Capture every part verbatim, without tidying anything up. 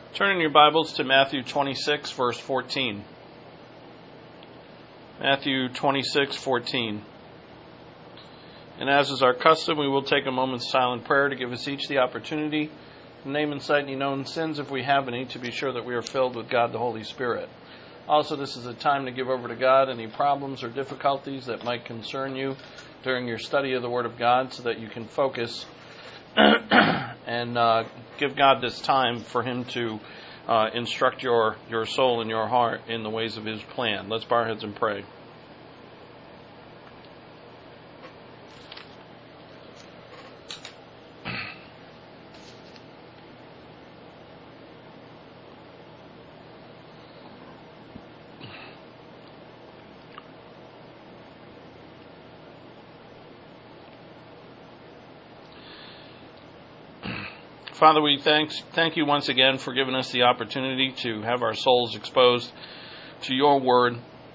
Turn in your Bibles to Matthew twenty-six, verse fourteen. Matthew twenty-six, fourteen. And as is our custom, we will take a moment's silent prayer to give us each the opportunity to name and cite any known sins, if we have any, to be sure that we are filled with God the Holy Spirit. Also, this is a time to give over to God any problems or difficulties that might concern you during your study of the Word of God, so that you can focus and uh, give God this time for Him to uh, instruct your, your soul and your heart in the ways of His plan. Let's bow our heads and pray. Father, we thank, thank you once again for giving us the opportunity to have our souls exposed to your word,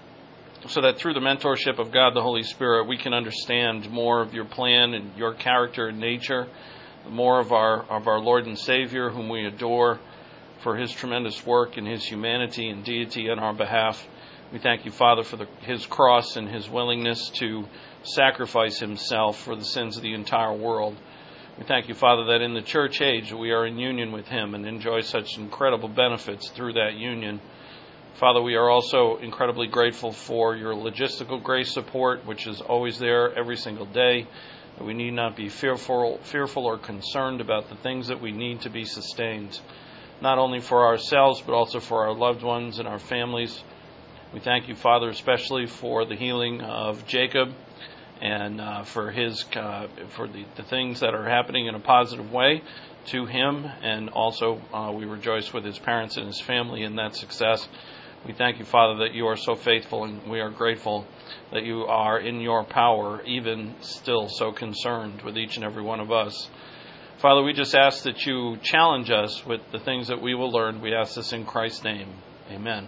so that through the mentorship of God the Holy Spirit, we can understand more of your plan and your character and nature, more of our of our Lord and Savior, whom we adore for his tremendous work and his humanity and deity on our behalf. We thank you, Father, for the, his cross and his willingness to sacrifice himself for the sins of the entire world. We thank you, Father, that in the church age we are in union with him and enjoy such incredible benefits through that union. Father, we are also incredibly grateful for your logistical grace support, which is always there every single day. We need not be fearful, fearful or concerned about the things that we need to be sustained, not only for ourselves, but also for our loved ones and our families. We thank you, Father, especially for the healing of Jacob, and uh, for his uh, for the, the things that are happening in a positive way to him, and also uh, we rejoice with his parents and his family in that success. We thank you, Father, that you are so faithful, and we are grateful that you are in your power, even still so concerned with each and every one of us. Father, we just ask that you challenge us with the things that we will learn. We ask this in Christ's name. Amen.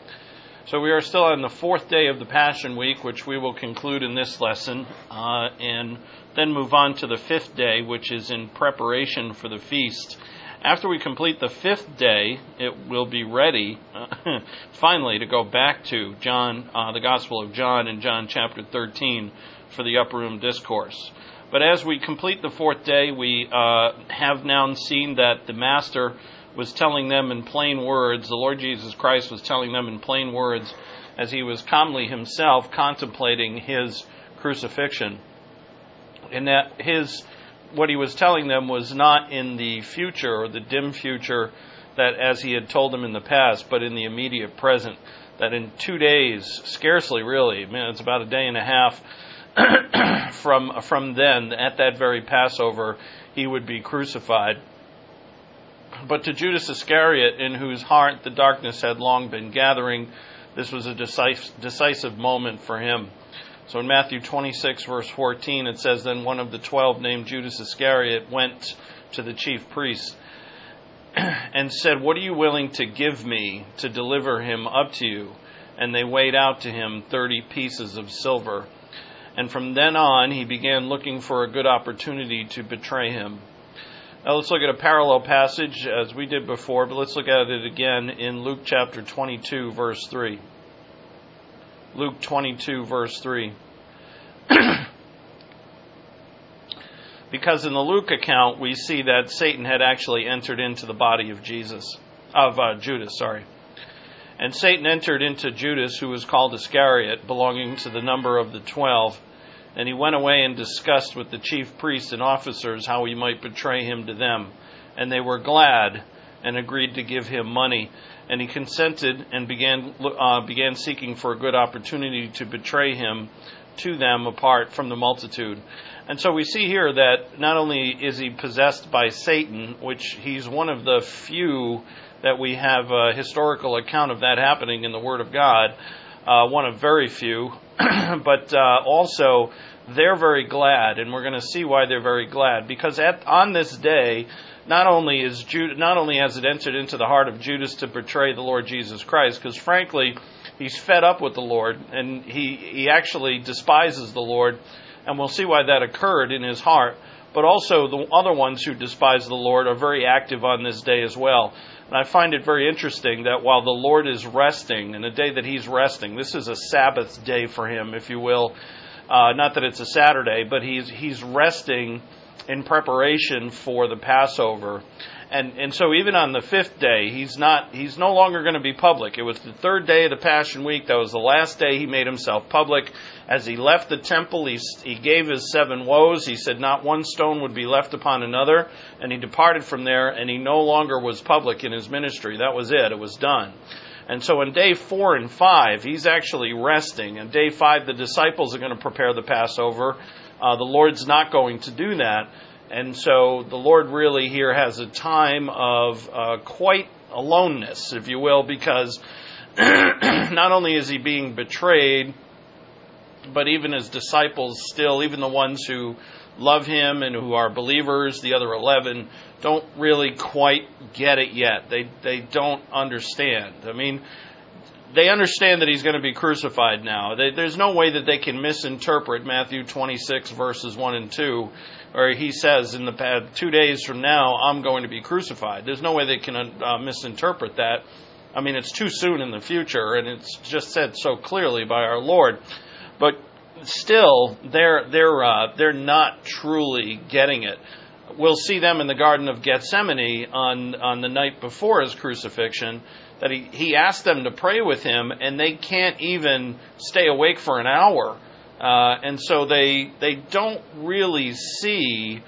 So we are still on the fourth day of the Passion Week, which we will conclude in this lesson, uh, and then move on to the fifth day, which is in preparation for the feast. After we complete the fifth day, it will be ready, uh, finally, to go back to John, uh, the Gospel of John in John chapter thirteen for the Upper Room Discourse. But as we complete the fourth day, we uh, have now seen that the Master was telling them in plain words, the Lord Jesus Christ was telling them in plain words, as he was calmly himself contemplating his crucifixion, and that his what he was telling them was not in the future or the dim future that as he had told them in the past, but in the immediate present, that in two days, scarcely really, I mean, it's about a day and a half from from then, at that very Passover, he would be crucified. But to Judas Iscariot, in whose heart the darkness had long been gathering, this was a decisive, decisive moment for him. So in Matthew twenty-six, verse fourteen, it says, "Then one of the twelve, named Judas Iscariot, went to the chief priests and said, 'What are you willing to give me to deliver him up to you?' And they weighed out to him thirty pieces of silver. And from then on, he began looking for a good opportunity to betray him." Now let's look at a parallel passage as we did before, but let's look at it again in Luke chapter twenty-two, verse three. Luke twenty-two, verse three. Because in the Luke account, we see that Satan had actually entered into the body of Jesus, of uh, Judas, sorry. And Satan entered into Judas, who was called Iscariot, belonging to the number of the twelve. And he went away and discussed with the chief priests and officers how he might betray him to them. And they were glad and agreed to give him money. And he consented and began uh, began seeking for a good opportunity to betray him to them apart from the multitude. And so we see here that not only is he possessed by Satan, which he's one of the few that we have a historical account of that happening in the Word of God, uh, one of very few, but uh, also they're very glad, and we're going to see why they're very glad, because at, on this day, not only is Jude, not only has it entered into the heart of Judas to betray the Lord Jesus Christ, because frankly, he's fed up with the Lord, and he, he actually despises the Lord, and we'll see why that occurred in his heart. but also the other ones who despise the Lord are very active on this day as well. And I find it very interesting that while the Lord is resting, and the day that He's resting, this is a Sabbath day for Him, if you will. Uh, not that it's a Saturday, but He's He's resting in preparation for the Passover. And and so even on the fifth day, he's not he's no longer going to be public. It was the third day of the Passion Week. That was the last day he made himself public. As he left the temple, he, he gave his seven woes. He said not one stone would be left upon another. And he departed from there, and he no longer was public in his ministry. That was it. It was done. And so on day four and five, he's actually resting. And day five, the disciples are going to prepare the Passover. Uh, the Lord's not going to do that. And so the Lord really here has a time of uh, quite aloneness, if you will, because not only is he being betrayed, but even his disciples still, even the ones who love him and who are believers, the other eleven, don't really quite get it yet. They they don't understand. I mean, they understand that he's going to be crucified now. They, there's no way that they can misinterpret Matthew twenty-six, verses one and two, where he says in the past, two days from now, I'm going to be crucified. There's no way they can uh, misinterpret that. I mean, it's too soon in the future, and it's just said so clearly by our Lord. But still, they're they're uh, they're not truly getting it. We'll see them in the Garden of Gethsemane on on the night before his crucifixion, that he, he asked them to pray with him, and they can't even stay awake for an hour. Uh, and so they they don't really see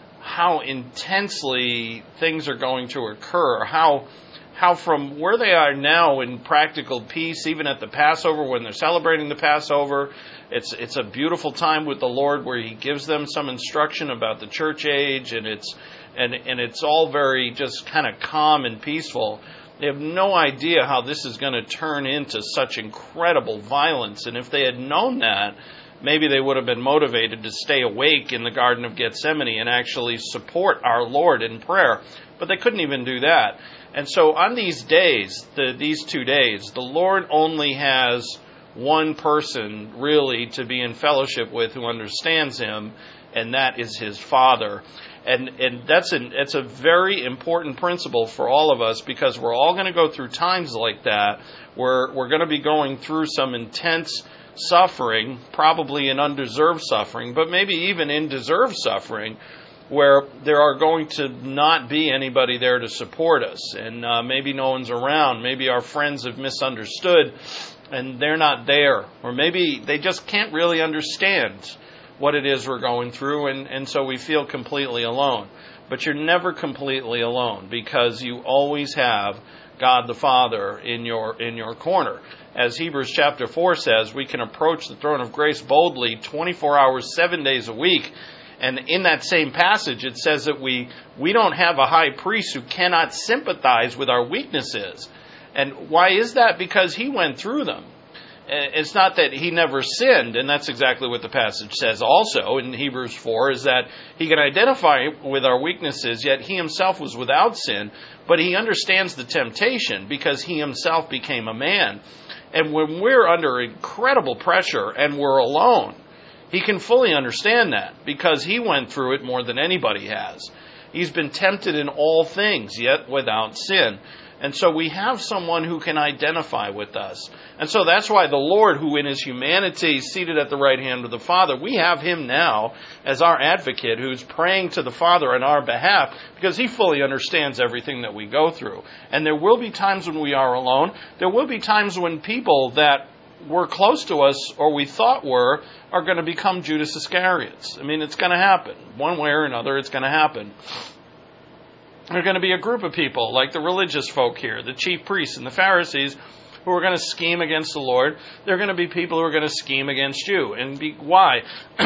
how intensely things are going to occur, how how from where they are now in practical peace, even at the Passover, when they're celebrating the Passover, it's it's a beautiful time with the Lord where He gives them some instruction about the church age, and it's and and it's all very just kind of calm and peaceful. They have no idea how this is going to turn into such incredible violence, and if they had known that, maybe they would have been motivated to stay awake in the Garden of Gethsemane and actually support our Lord in prayer. But they couldn't even do that. And so on these days, the, these two days, the Lord only has one person really to be in fellowship with who understands Him, and that is His Father. And and that's an it's a very important principle for all of us, because we're all going to go through times like that where we're going to be going through some intense suffering, probably an undeserved suffering, but maybe even in deserved suffering, where there are going to not be anybody there to support us, and uh, maybe no one's around. Maybe our friends have misunderstood and they're not there, or maybe they just can't really understand what it is we're going through, and, and so we feel completely alone. But you're never completely alone, because you always have God the Father in your in your corner. As Hebrews chapter four says, we can approach the throne of grace boldly twenty-four hours, seven days a week. And in that same passage, it says that we we don't have a high priest who cannot sympathize with our weaknesses. And why is that? Because He went through them. It's not that He never sinned, and that's exactly what the passage says also in Hebrews four, is that He can identify with our weaknesses, yet He Himself was without sin, but He understands the temptation because He Himself became a man. And when we're under incredible pressure and we're alone, He can fully understand that, because He went through it more than anybody has. He's been tempted in all things, yet without sin. And so we have someone who can identify with us. And so that's why the Lord, who in His humanity is seated at the right hand of the Father, we have Him now as our advocate who's praying to the Father on our behalf, because He fully understands everything that we go through. And there will be times when we are alone. There will be times when people that were close to us, or we thought were, are going to become Judas Iscariots. I mean, it's going to happen. One way or another, it's going to happen. There are going to be a group of people, like the religious folk here, the chief priests and the Pharisees, who are going to scheme against the Lord. There are going to be people who are going to scheme against you. And be, why?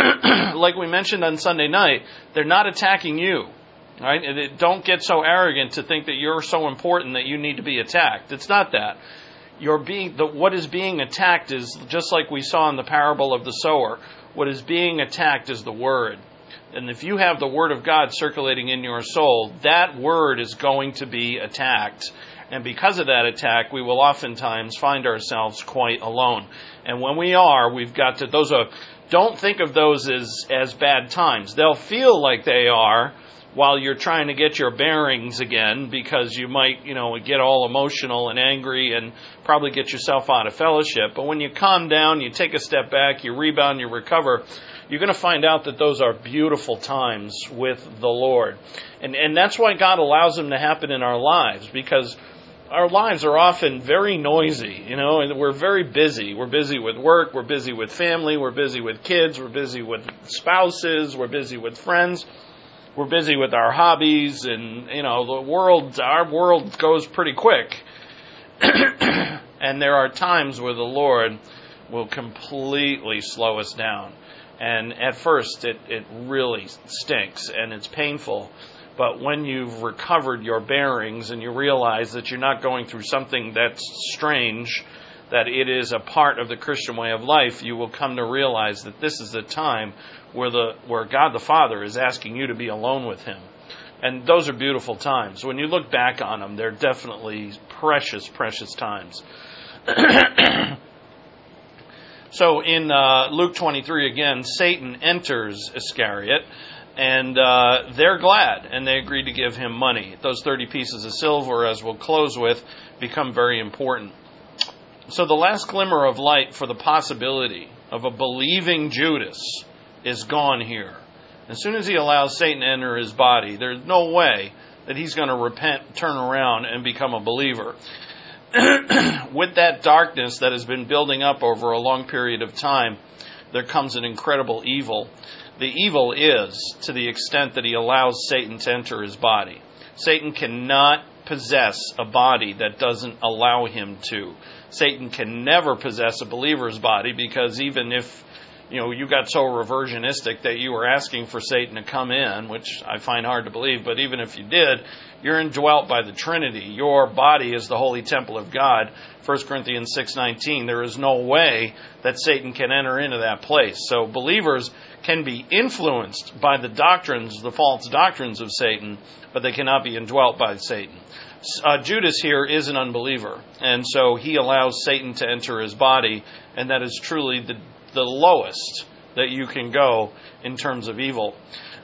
Like we mentioned on Sunday night, they're not attacking you. Right? Don't get so arrogant to think that you're so important that you need to be attacked. It's not that. You're being the, what is being attacked is, just like we saw in the parable of the sower, what is being attacked is the Word. And if you have the Word of God circulating in your soul, that Word is going to be attacked. And because of that attack, we will oftentimes find ourselves quite alone. And when we are, we've got to, those are, don't think of those as, as bad times. They'll feel like they are while you're trying to get your bearings again, because you might, you know, get all emotional and angry and probably get yourself out of fellowship. But when you calm down, you take a step back, you rebound, you recover, you're going to find out that those are beautiful times with the Lord. And and that's why God allows them to happen in our lives, because our lives are often very noisy, you know, and we're very busy. We're busy with work, we're busy with family, we're busy with kids, we're busy with spouses, we're busy with friends, we're busy with our hobbies, and, you know, the world, our world goes pretty quick. And there are times where the Lord will completely slow us down. And at first, it, it really stinks, and it's painful. But when you've recovered your bearings and you realize that you're not going through something that's strange, that it is a part of the Christian way of life, you will come to realize that this is the time where the where God the Father is asking you to be alone with Him. And those are beautiful times. When you look back on them, they're definitely precious, precious times. So in uh, Luke twenty-three, again, Satan enters Iscariot, and uh, they're glad, and they agree to give him money. Those thirty pieces of silver, as we'll close with, become very important. So the last glimmer of light for the possibility of a believing Judas is gone here. As soon as he allows Satan to enter his body, there's no way that he's going to repent, turn around, and become a believer. With that darkness that has been building up over a long period of time, there comes an incredible evil. The evil is to the extent that he allows Satan to enter his body. Satan cannot possess a body that doesn't allow him to. Satan can never possess a believer's body, because even if, you know, you got so reversionistic that you were asking for Satan to come in, which I find hard to believe, but even if you did, you're indwelt by the Trinity. Your body is the holy temple of God. First Corinthians six nineteen, there is no way that Satan can enter into that place. So believers can be influenced by the doctrines, the false doctrines of Satan, but they cannot be indwelt by Satan. Uh, Judas here is an unbeliever, and so he allows Satan to enter his body, and that is truly the, the lowest that you can go in terms of evil.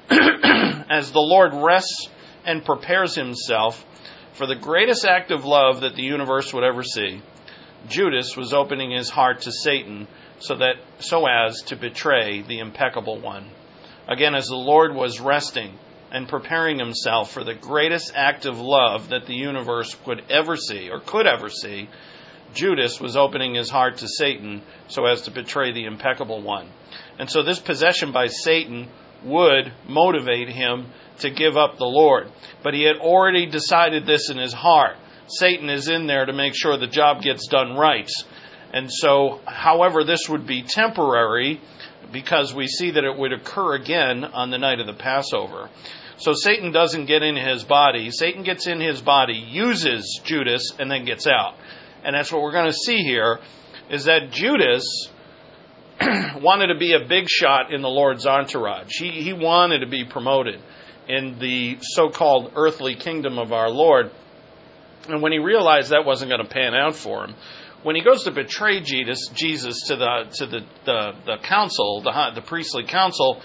As the Lord rests and prepares himself for the greatest act of love that the universe would ever see, Judas was opening his heart to Satan so that so as to betray the impeccable one. Again, as the Lord was resting and preparing himself for the greatest act of love that the universe would ever see or could ever see, Judas was opening his heart to Satan so as to betray the impeccable one. And so this possession by Satan would motivate him to give up the Lord. But he had already decided this in his heart. Satan is in there to make sure the job gets done right. And so, however, this would be temporary, because we see that it would occur again on the night of the Passover. So Satan doesn't get in his body. Satan gets in his body, uses Judas, and then gets out. And that's what we're going to see here, is that Judas wanted to be a big shot in the Lord's entourage. He, he wanted to be promoted in the so-called earthly kingdom of our Lord. And when he realized that wasn't going to pan out for him, when he goes to betray Jesus, Jesus to the to the the, the council, the, the priestly council,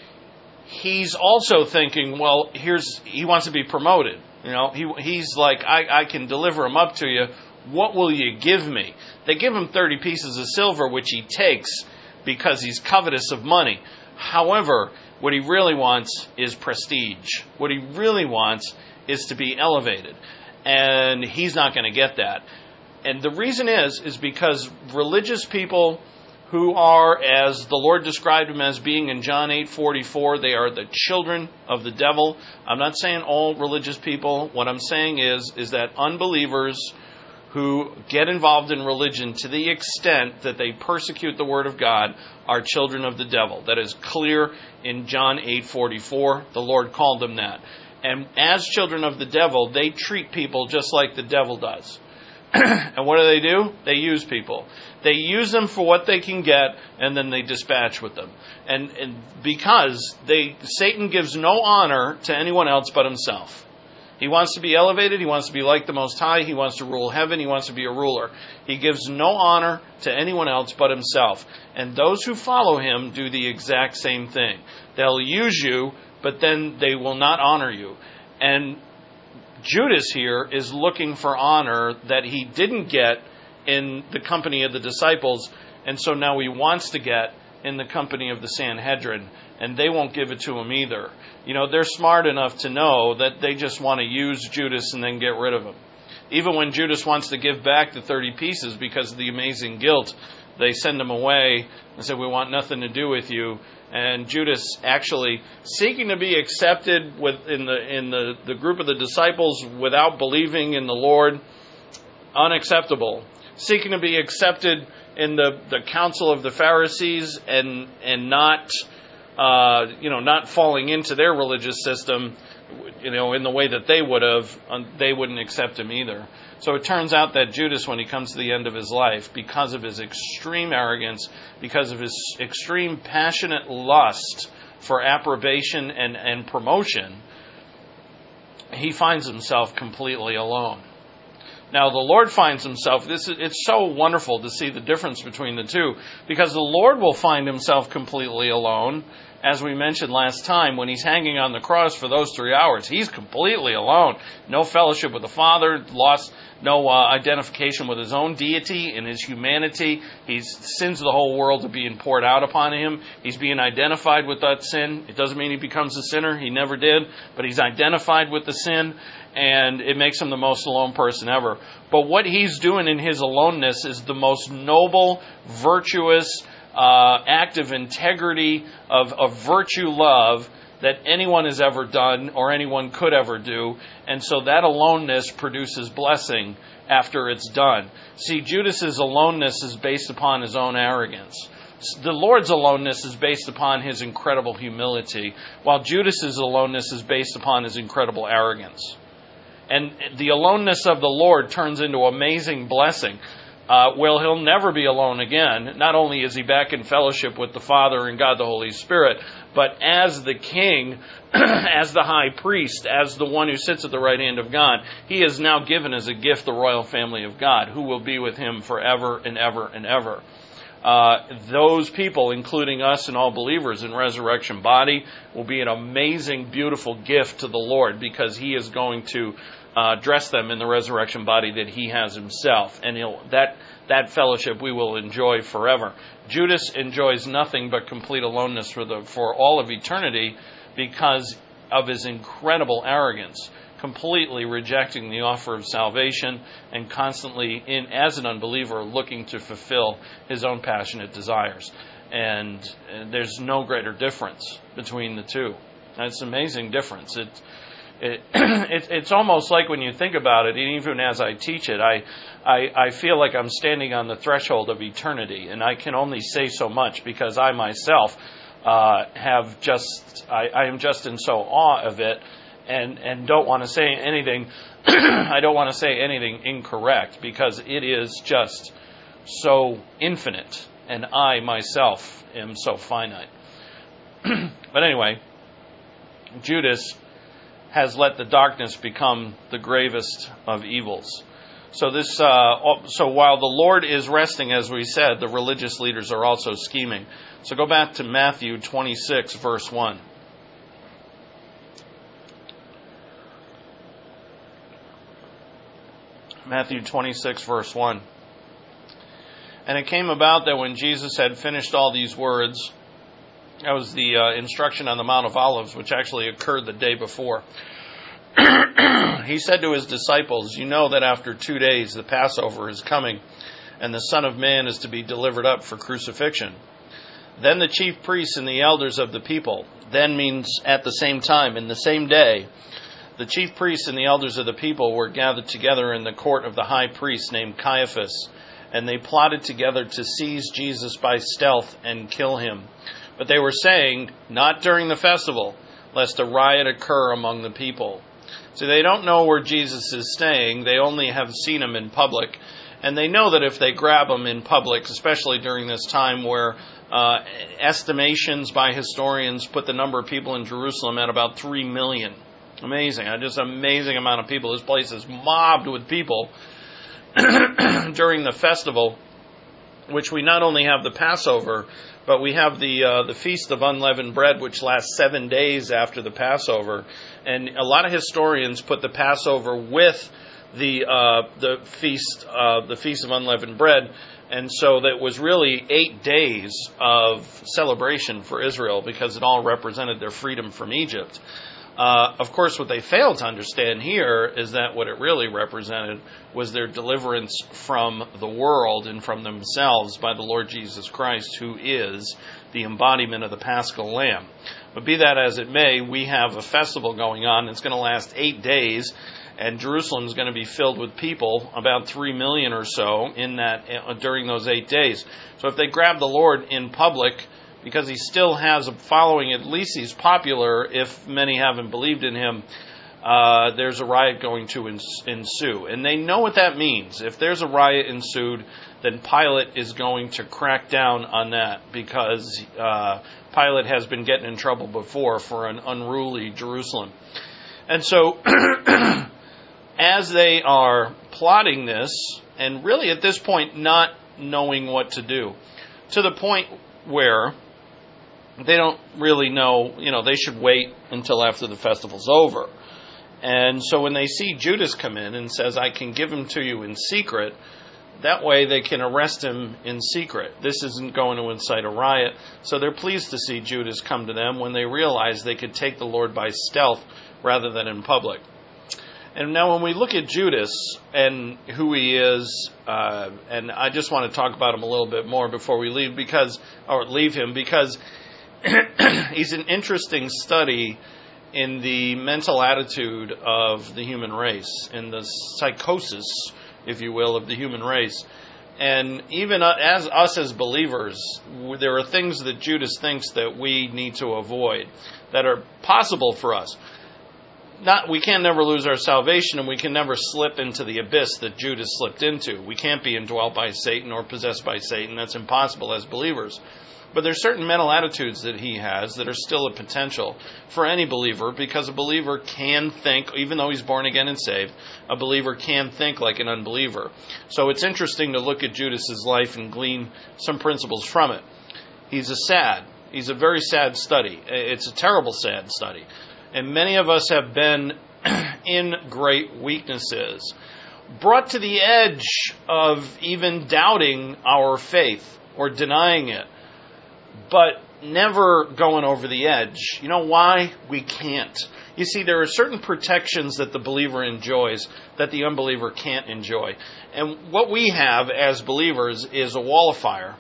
he's also thinking, well, here's he wants to be promoted. You know, he he's like, I, I can deliver him up to you. What will you give me? They give him thirty pieces of silver, which he takes because he's covetous of money. However, what he really wants is prestige. What he really wants is to be elevated. And he's not going to get that. And the reason is, is because religious people who are, as the Lord described them as being in John eight forty-four, they are the children of the devil. I'm not saying all religious people. What I'm saying is, is that unbelievers who get involved in religion to the extent that they persecute the Word of God are children of the devil. That is clear in John eight forty-four. The Lord called them that. And as children of the devil, they treat people just like the devil does. And what do they do? They use people. They use them for what they can get, and then they dispatch with them. And, and because they, Satan gives no honor to anyone else but himself. He wants to be elevated. He wants to be like the Most High. He wants to rule heaven. He wants to be a ruler. He gives no honor to anyone else but himself. And those who follow him do the exact same thing. They'll use you, but then they will not honor you. And Judas here is looking for honor that he didn't get in the company of the disciples, and so now he wants to get in the company of the Sanhedrin, and they won't give it to him either. You know, they're smart enough to know that they just want to use Judas and then get rid of him. Even when Judas wants to give back the thirty pieces because of the amazing guilt, they send him away and say, we want nothing to do with you. And Judas actually seeking to be accepted with, in the in the, the group of the disciples without believing in the Lord, unacceptable. Seeking to be accepted in the, the council of the Pharisees and and not uh, you know not falling into their religious system, you know, in the way that they would have, they wouldn't accept him either. So it turns out that Judas, when he comes to the end of his life, because of his extreme arrogance, because of his extreme passionate lust for approbation and, and promotion, he finds himself completely alone. Now, the Lord finds himself, this is, it's so wonderful to see the difference between the two, because the Lord will find himself completely alone. As we mentioned last time, when he's hanging on the cross for those three hours, he's completely alone. No fellowship with the Father, lost no uh, identification with his own deity and his humanity. He's sins of the whole world are being poured out upon him. He's being identified with that sin. It doesn't mean he becomes a sinner. He never did. But he's identified with the sin, and it makes him the most alone person ever. But what he's doing in his aloneness is the most noble, virtuous, Uh, act of integrity, of, of virtue love that anyone has ever done or anyone could ever do. And so that aloneness produces blessing after it's done. See, Judas's aloneness is based upon his own arrogance. The Lord's aloneness is based upon his incredible humility, while Judas's aloneness is based upon his incredible arrogance. And the aloneness of the Lord turns into amazing blessing. Uh, well, he'll never be alone again. Not only is he back in fellowship with the Father and God the Holy Spirit, but as the King, as the High Priest, as the one who sits at the right hand of God, he is now given as a gift the royal family of God, who will be with him forever and ever and ever. Uh, those people, including us and all believers in resurrection body, will be an amazing, beautiful gift to the Lord, because he is going to Uh, dress them in the resurrection body that he has himself. And he'll, that that fellowship we will enjoy forever. Judas enjoys nothing but complete aloneness for the for all of eternity because of his incredible arrogance, completely rejecting the offer of salvation and constantly, in as an unbeliever, looking to fulfill his own passionate desires. And, and there's no greater difference between the two. It's an amazing difference. It, It, it, it's almost like when you think about it, even as I teach it, I, I, I feel like I'm standing on the threshold of eternity, and I can only say so much because I myself uh, have just, I, I am just in so awe of it, and, and don't want to say anything, I don't want to say anything incorrect, because it is just so infinite, and I myself am so finite. But anyway, Judas has let the darkness become the gravest of evils. So this, uh, so while the Lord is resting, as we said, the religious leaders are also scheming. So go back to Matthew twenty-six, verse one. Matthew twenty-six, verse one. And it came about that when Jesus had finished all these words, that was the uh, instruction on the Mount of Olives, which actually occurred the day before. He said to his disciples, "You know that after two days the Passover is coming, and the Son of Man is to be delivered up for crucifixion." Then the chief priests and the elders of the people, then means at the same time, in the same day, the chief priests and the elders of the people were gathered together in the court of the high priest named Caiaphas, and they plotted together to seize Jesus by stealth and kill him. But they were saying, "Not during the festival, lest a riot occur among the people." So they don't know where Jesus is staying. They only have seen him in public. And they know that if they grab him in public, especially during this time where uh, estimations by historians put the number of people in Jerusalem at about three million. Amazing. Just an amazing amount of people. This place is mobbed with people during the festival, which we not only have the Passover, but we have the uh, the Feast of Unleavened Bread, which lasts seven days after the Passover. And a lot of historians put the Passover with the uh, the feast uh, the Feast of Unleavened Bread, and so that was really eight days of celebration for Israel because it all represented their freedom from Egypt. Uh, of course, what they fail to understand here is that what it really represented was their deliverance from the world and from themselves by the Lord Jesus Christ, who is the embodiment of the Paschal Lamb. But be that as it may, we have a festival going on. It's going to last eight days. And Jerusalem is going to be filled with people, about three million or so, in that uh, during those eight days. So if they grab the Lord in public, because he still has a following, at least he's popular, if many haven't believed in him, uh, there's a riot going to ensue. And they know what that means. If there's a riot ensued, then Pilate is going to crack down on that, because uh, Pilate has been getting in trouble before for an unruly Jerusalem. And so as they are plotting this, and really at this point not knowing what to do, to the point where they don't really know, you know, they should wait until after the festival's over. And so when they see Judas come in and says, I can give him to you in secret, that way they can arrest him in secret. This isn't going to incite a riot. So they're pleased to see Judas come to them when they realize they could take the Lord by stealth rather than in public. And now when we look at Judas and who he is, uh, and I just want to talk about him a little bit more before we leave, because, or leave him, because he's an interesting study in the mental attitude of the human race, in the psychosis, if you will, of the human race. And even as us as believers, there are things that Judas thinks that we need to avoid, that are possible for us. Not, we can never lose our salvation, and we can never slip into the abyss that Judas slipped into. We can't be indwelt by Satan or possessed by Satan. That's impossible as believers. But there's certain mental attitudes that he has that are still a potential for any believer, because a believer can think, even though he's born again and saved, a believer can think like an unbeliever. So it's interesting to look at Judas's life and glean some principles from it. He's a sad, he's a very sad study. It's a terrible sad study. And many of us have been in great weaknesses, brought to the edge of even doubting our faith or denying it, but never going over the edge. You know why? We can't. You see, there are certain protections that the believer enjoys that the unbeliever can't enjoy. And what we have as believers is a wall of fire.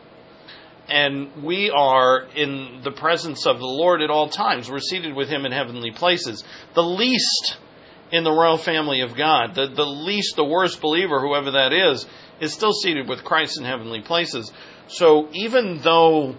And we are in the presence of the Lord at all times. We're seated with him in heavenly places. The least in the royal family of God, the, the least, the worst believer, whoever that is, is still seated with Christ in heavenly places. So even though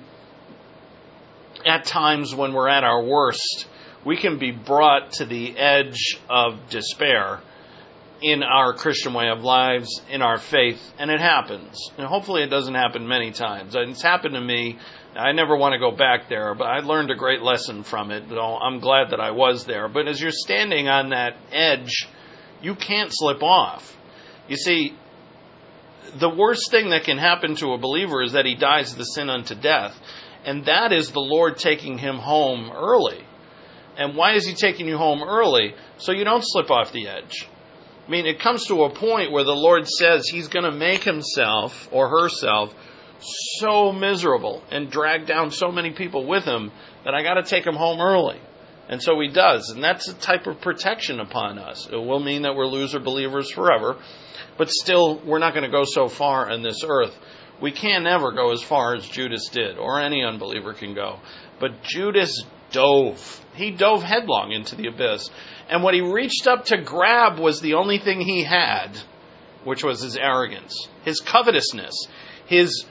at times when we're at our worst, we can be brought to the edge of despair in our Christian way of lives, in our faith, and it happens. And hopefully it doesn't happen many times. It's happened to me. I never want to go back there, but I learned a great lesson from it. I'm glad that I was there. But as you're standing on that edge, you can't slip off. You see, the worst thing that can happen to a believer is that he dies the sin unto death. And that is the Lord taking him home early. And why is he taking you home early? So you don't slip off the edge. I mean, it comes to a point where the Lord says he's going to make himself or herself so miserable and drag down so many people with him that I got to take him home early. And so he does. And that's a type of protection upon us. It will mean that we're loser believers forever, but still we're not going to go so far on this earth. We can never go as far as Judas did, or any unbeliever can go. But Judas dove. He dove headlong into the abyss. And what he reached up to grab was the only thing he had, which was his arrogance, his covetousness, his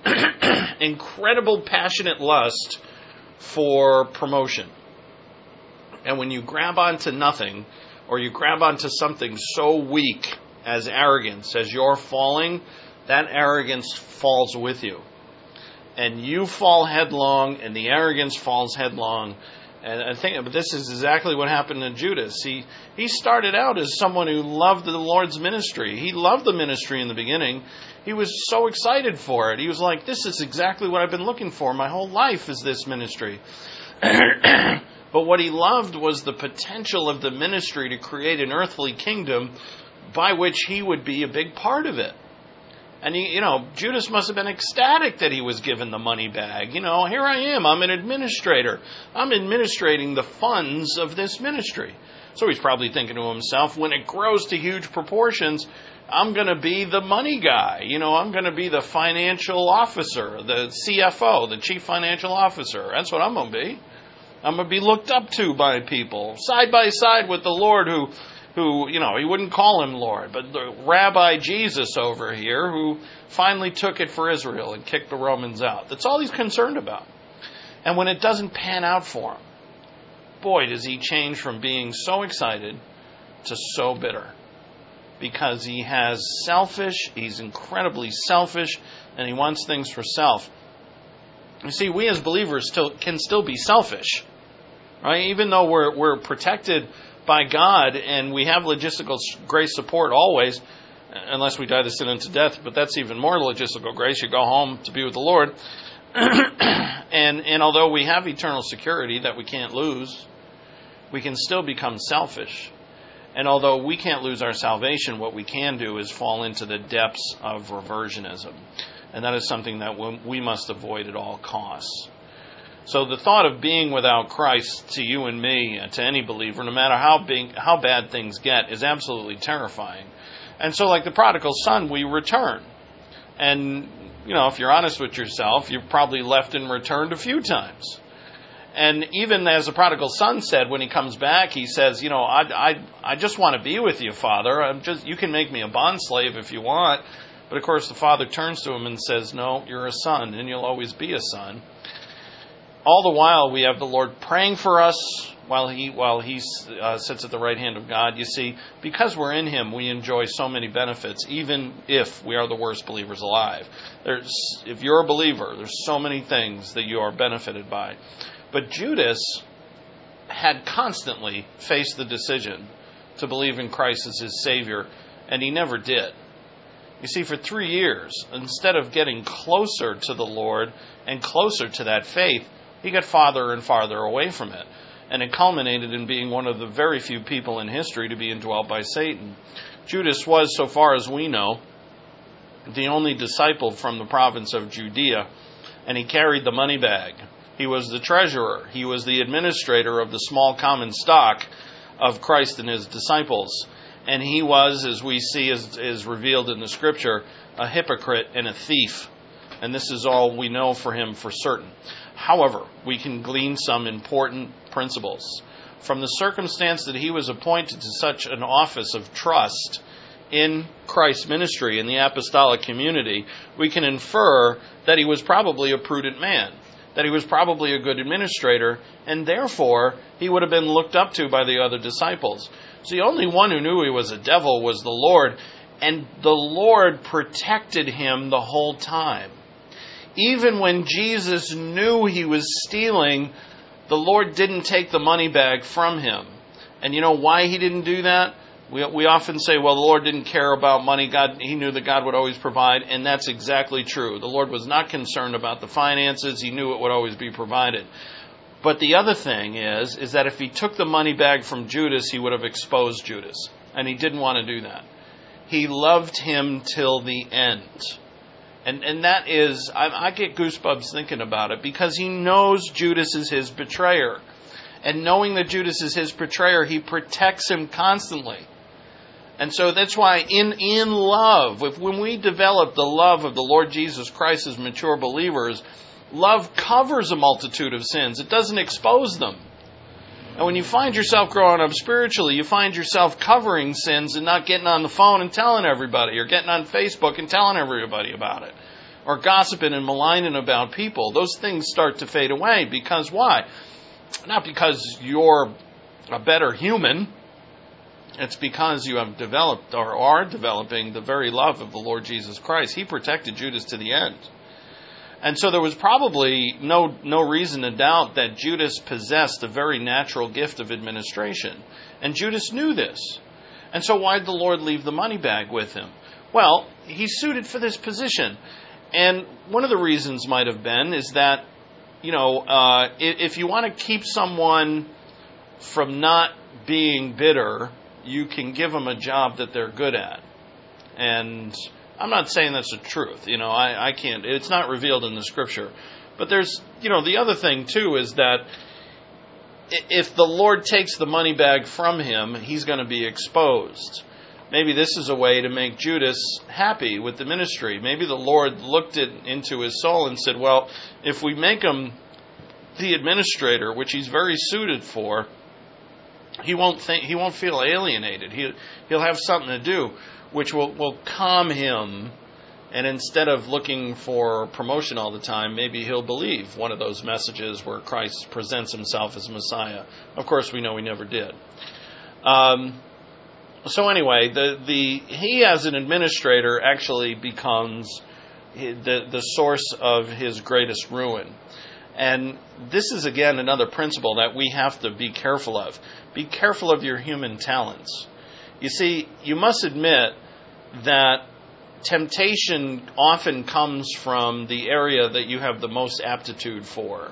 incredible passionate lust for promotion. And when you grab onto nothing, or you grab onto something so weak as arrogance, as you're falling, that arrogance falls with you. And you fall headlong, and the arrogance falls headlong. And I think, but this is exactly what happened to Judas. He he started out as someone who loved the Lord's ministry. He loved the ministry in the beginning. He was so excited for it. He was like, this is exactly what I've been looking for. My whole life is this ministry. But what he loved was the potential of the ministry to create an earthly kingdom by which he would be a big part of it. And, he, you know, Judas must have been ecstatic that he was given the money bag. You know, here I am. I'm an administrator. I'm administrating the funds of this ministry. So he's probably thinking to himself, when it grows to huge proportions, I'm going to be the money guy. You know, I'm going to be the financial officer, the C F O, the chief financial officer. That's what I'm going to be. I'm going to be looked up to by people, side by side with the Lord who... who, you know, he wouldn't call him Lord, but the Rabbi Jesus over here who finally took it for Israel and kicked the Romans out. That's all he's concerned about. And when it doesn't pan out for him, boy, does he change from being so excited to so bitter. Because he has selfish, he's incredibly selfish, and he wants things for self. You see, we as believers still can still be selfish, right? Even though we're we're protected by God, and we have logistical grace support always, unless we die to sin unto death, but that's even more logistical grace. You go home to be with the Lord. and and although we have eternal security that we can't lose, we can still become selfish. And although we can't lose our salvation, what we can do is fall into the depths of reversionism. And that is something that we must avoid at all costs. So the thought of being without Christ to you and me, to any believer, no matter how big, how bad things get, is absolutely terrifying. And so like the prodigal son, we return. And, you know, if you're honest with yourself, you've probably left and returned a few times. And even as the prodigal son said when he comes back, he says, you know, I, I, I just want to be with you, Father. I'm just, you can make me a bondslave if you want. But of course the father turns to him and says, no, you're a son, and you'll always be a son. All the while, we have the Lord praying for us while he while he uh, sits at the right hand of God. You see, because we're in him, we enjoy so many benefits, even if we are the worst believers alive. There's, if you're a believer, there's so many things that you are benefited by. But Judas had constantly faced the decision to believe in Christ as his Savior, and he never did. You see, for three years, instead of getting closer to the Lord and closer to that faith, he got farther and farther away from it. And it culminated in being one of the very few people in history to be indwelt by Satan. Judas was, so far as we know, the only disciple from the province of Judea, and he carried the money bag. He was the treasurer. He was the administrator of the small common stock of Christ and his disciples. And he was, as we see as is revealed in the scripture, a hypocrite and a thief. And this is all we know for him for certain. However, we can glean some important principles. From the circumstance that he was appointed to such an office of trust in Christ's ministry in the apostolic community, we can infer that he was probably a prudent man, that he was probably a good administrator, and therefore he would have been looked up to by the other disciples. So the only one who knew he was a devil was the Lord, and the Lord protected him the whole time. Even when Jesus knew he was stealing, the Lord didn't take the money bag from him. And you know why he didn't do that? We we often say, well, the Lord didn't care about money. God, he knew that God would always provide, and that's exactly true. The Lord was not concerned about the finances. He knew it would always be provided. But the other thing is, is that if he took the money bag from Judas, he would have exposed Judas. And he didn't want to do that. He loved him till the end. And and that is, I, I get goosebumps thinking about it, because he knows Judas is his betrayer. And knowing that Judas is his betrayer, he protects him constantly. And so that's why in, in love, if, when we develop the love of the Lord Jesus Christ as mature believers, love covers a multitude of sins. It doesn't expose them. And when you find yourself growing up spiritually, you find yourself covering sins and not getting on the phone and telling everybody, or getting on Facebook and telling everybody about it, or gossiping and maligning about people. Those things start to fade away. Because why? Not because you're a better human, It's because you have developed or are developing the very love of the Lord Jesus Christ. He protected Judas to the end. And so there was probably no no reason to doubt that Judas possessed a very natural gift of administration. And Judas knew this. And so why did the Lord leave the money bag with him? Well, he's suited for this position. And one of the reasons might have been is that, you know, uh, if you want to keep someone from not being bitter, you can give them a job that they're good at. And I'm not saying that's the truth. You know, I, I can't, it's not revealed in the scripture. But there's, you know, the other thing too is that if the Lord takes the money bag from him, he's going to be exposed. Maybe this is a way to make Judas happy with the ministry. Maybe the Lord looked it into his soul and said, well, if we make him the administrator, which he's very suited for, he won't think, he won't feel alienated. He, he'll have something to do, which will, will calm him. And instead of looking for promotion all the time, maybe he'll believe one of those messages where Christ presents himself as Messiah. Of course, we know he never did. Um, so anyway, the, the he as an administrator actually becomes the, the source of his greatest ruin. And this is, again, another principle that we have to be careful of. Be careful of your human talents. You see, you must admit that temptation often comes from the area that you have the most aptitude for,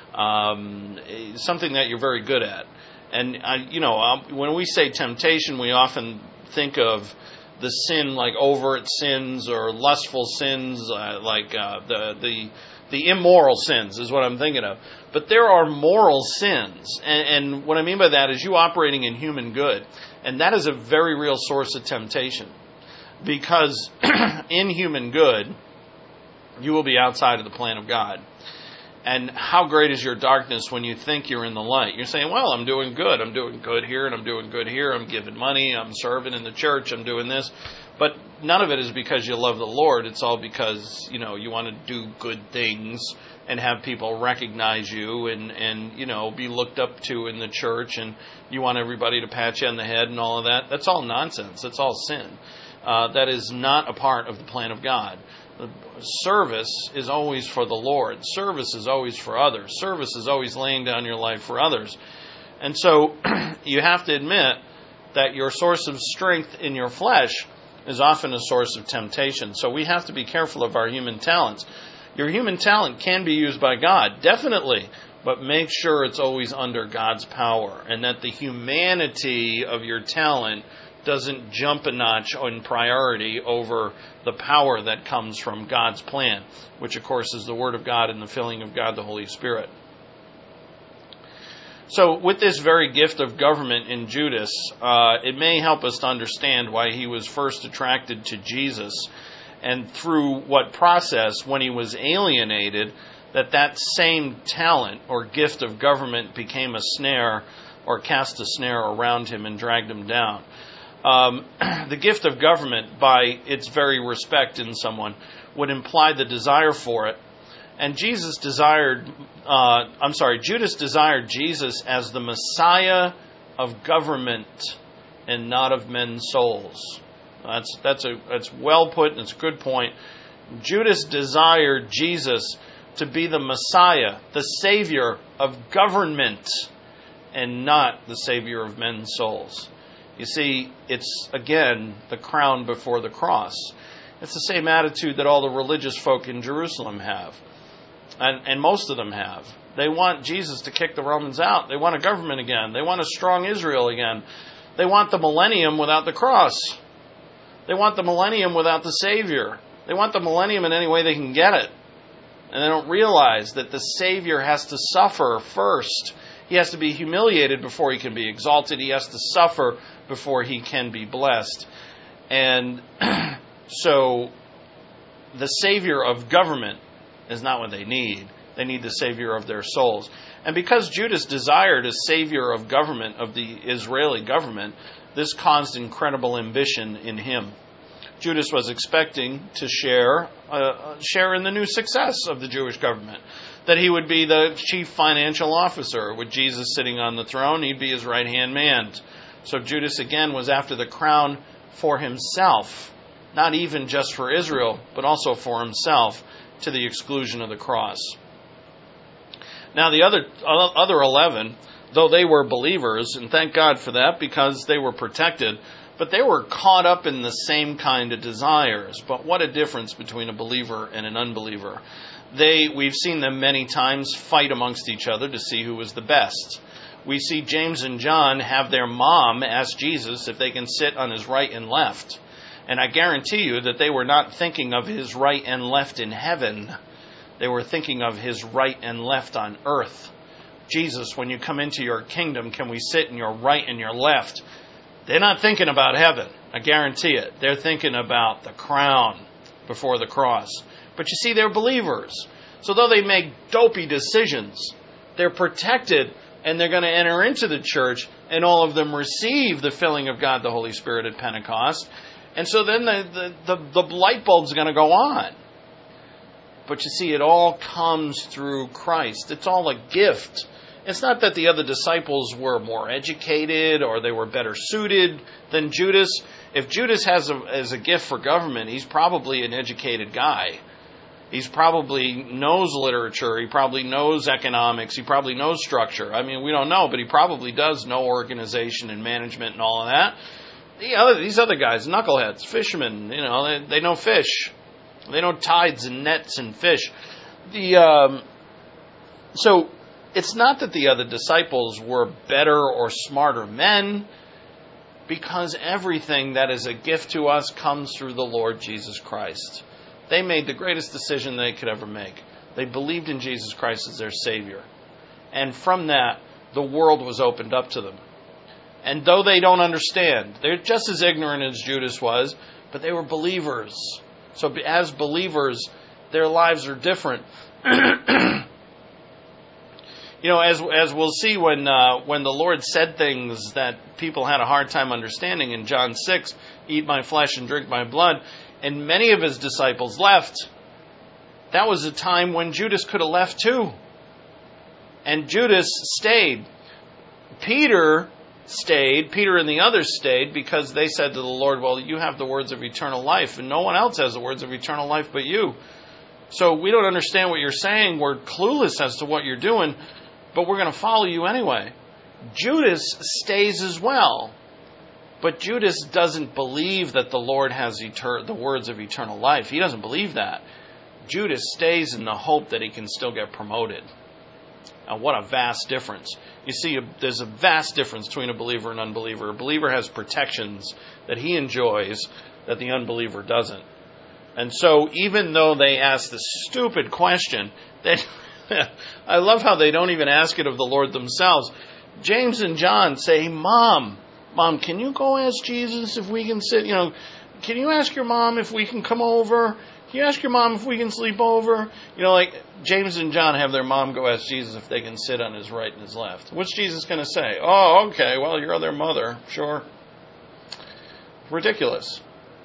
um, something that you're very good at. And, I, you know, um, when we say temptation, we often think of the sin like overt sins or lustful sins, uh, like uh, the the the immoral sins is what I'm thinking of. But there are moral sins. And, and what I mean by that is you operating in human good. And that is a very real source of temptation. Because in human good, you will be outside of the plan of God. And how great is your darkness when you think you're in the light? You're saying, well, I'm doing good. I'm doing good here and I'm doing good here. I'm giving money. I'm serving in the church. I'm doing this. But none of it is because you love the Lord. It's all because, you know, you want to do good things and have people recognize you and, and, you know, be looked up to in the church. And you want everybody to pat you on the head and all of that. That's all nonsense. That's all sin. Uh, that is not a part of the plan of God. The service is always for the Lord. Service is always for others. Service is always laying down your life for others. And so you have to admit that your source of strength in your flesh is often a source of temptation. So we have to be careful of our human talents. Your human talent can be used by God, definitely, but make sure it's always under God's power and that the humanity of your talent doesn't jump a notch in priority over the power that comes from God's plan, which of course is the Word of God and the filling of God, the Holy Spirit. So with this very gift of government in Judas, uh, it may help us to understand why he was first attracted to Jesus, and through what process, when he was alienated, that that same talent or gift of government became a snare or cast a snare around him and dragged him down. Um, the gift of government, by its very respect in someone, would imply the desire for it. And Jesus desired, uh, I'm sorry, Judas desired Jesus as the Messiah of government and not of men's souls. That's that's a that's well put and it's a good point. Judas desired Jesus to be the Messiah, the Savior of government, and not the Savior of men's souls. You see, it's, again, the crown before the cross. It's the same attitude that all the religious folk in Jerusalem have. And, and most of them have. They want Jesus to kick the Romans out. They want a government again. They want a strong Israel again. They want the millennium without the cross. They want the millennium without the Savior. They want the millennium in any way they can get it. And they don't realize that the Savior has to suffer first. He has to be humiliated before he can be exalted. He has to suffer before he can be blessed. And so the Savior of government is not what they need. They need the Savior of their souls. And because Judas desired a Savior of government, of the Israeli government, this caused incredible ambition in him. Judas was expecting to share uh, share in the new success of the Jewish government, that he would be the chief financial officer. With Jesus sitting on the throne, he'd be his right-hand man. So Judas again was after the crown for himself, not even just for Israel, but also for himself, to the exclusion of the cross. Now the other other eleven, though they were believers, and thank God for that because they were protected, but they were caught up in the same kind of desires. But what a difference between a believer and an unbeliever. They, we've seen them many times fight amongst each other to see who was the best. We see James and John have their mom ask Jesus if they can sit on his right and left. And I guarantee you that they were not thinking of his right and left in heaven. They were thinking of his right and left on earth. Jesus, when you come into your kingdom, can we sit in your right and your left? They're not thinking about heaven. I guarantee it. They're thinking about the crown before the cross. But you see, they're believers. So though they make dopey decisions, they're protected, and they're going to enter into the church, and all of them receive the filling of God, the Holy Spirit, at Pentecost. And so then the, the, the, the light bulb's going to go on. But you see, it all comes through Christ. It's all a gift. It's not that the other disciples were more educated or they were better suited than Judas. If Judas has a, has a gift for government, he's probably an educated guy. He's probably knows literature. He probably knows economics. He probably knows structure. I mean, we don't know, but he probably does know organization and management and all of that. The other, these other guys, knuckleheads, fishermen, you know, they, they know fish. They know tides and nets and fish. The um, so it's not that the other disciples were better or smarter men, because everything that is a gift to us comes through the Lord Jesus Christ. They made the greatest decision they could ever make. They believed in Jesus Christ as their Savior. And from that, the world was opened up to them. And though they don't understand, they're just as ignorant as Judas was, but they were believers. So as believers, their lives are different. You know, as as we'll see when uh, when the Lord said things that people had a hard time understanding in John six, eat my flesh and drink my blood, and many of his disciples left. That was a time when Judas could have left too. And Judas stayed. Peter stayed, Peter and the others stayed because they said to the Lord, well, you have the words of eternal life, and no one else has the words of eternal life but you. So we don't understand what you're saying. We're clueless as to what you're doing, but we're going to follow you anyway. Judas stays as well. But Judas doesn't believe that the Lord has eter- the words of eternal life. He doesn't believe that. Judas stays in the hope that he can still get promoted. Now, what a vast difference. You see, there's a vast difference between a believer and unbeliever. A believer has protections that he enjoys that the unbeliever doesn't. And so even though they ask the stupid question, they, I love how they don't even ask it of the Lord themselves. James and John say, Mom, Mom, can you go ask Jesus if we can sit, you know, can you ask your mom if we can come over? Can you ask your mom if we can sleep over? You know, like James and John have their mom go ask Jesus if they can sit on his right and his left. What's Jesus going to say? Oh, okay, well, you're their mother. Sure. Ridiculous.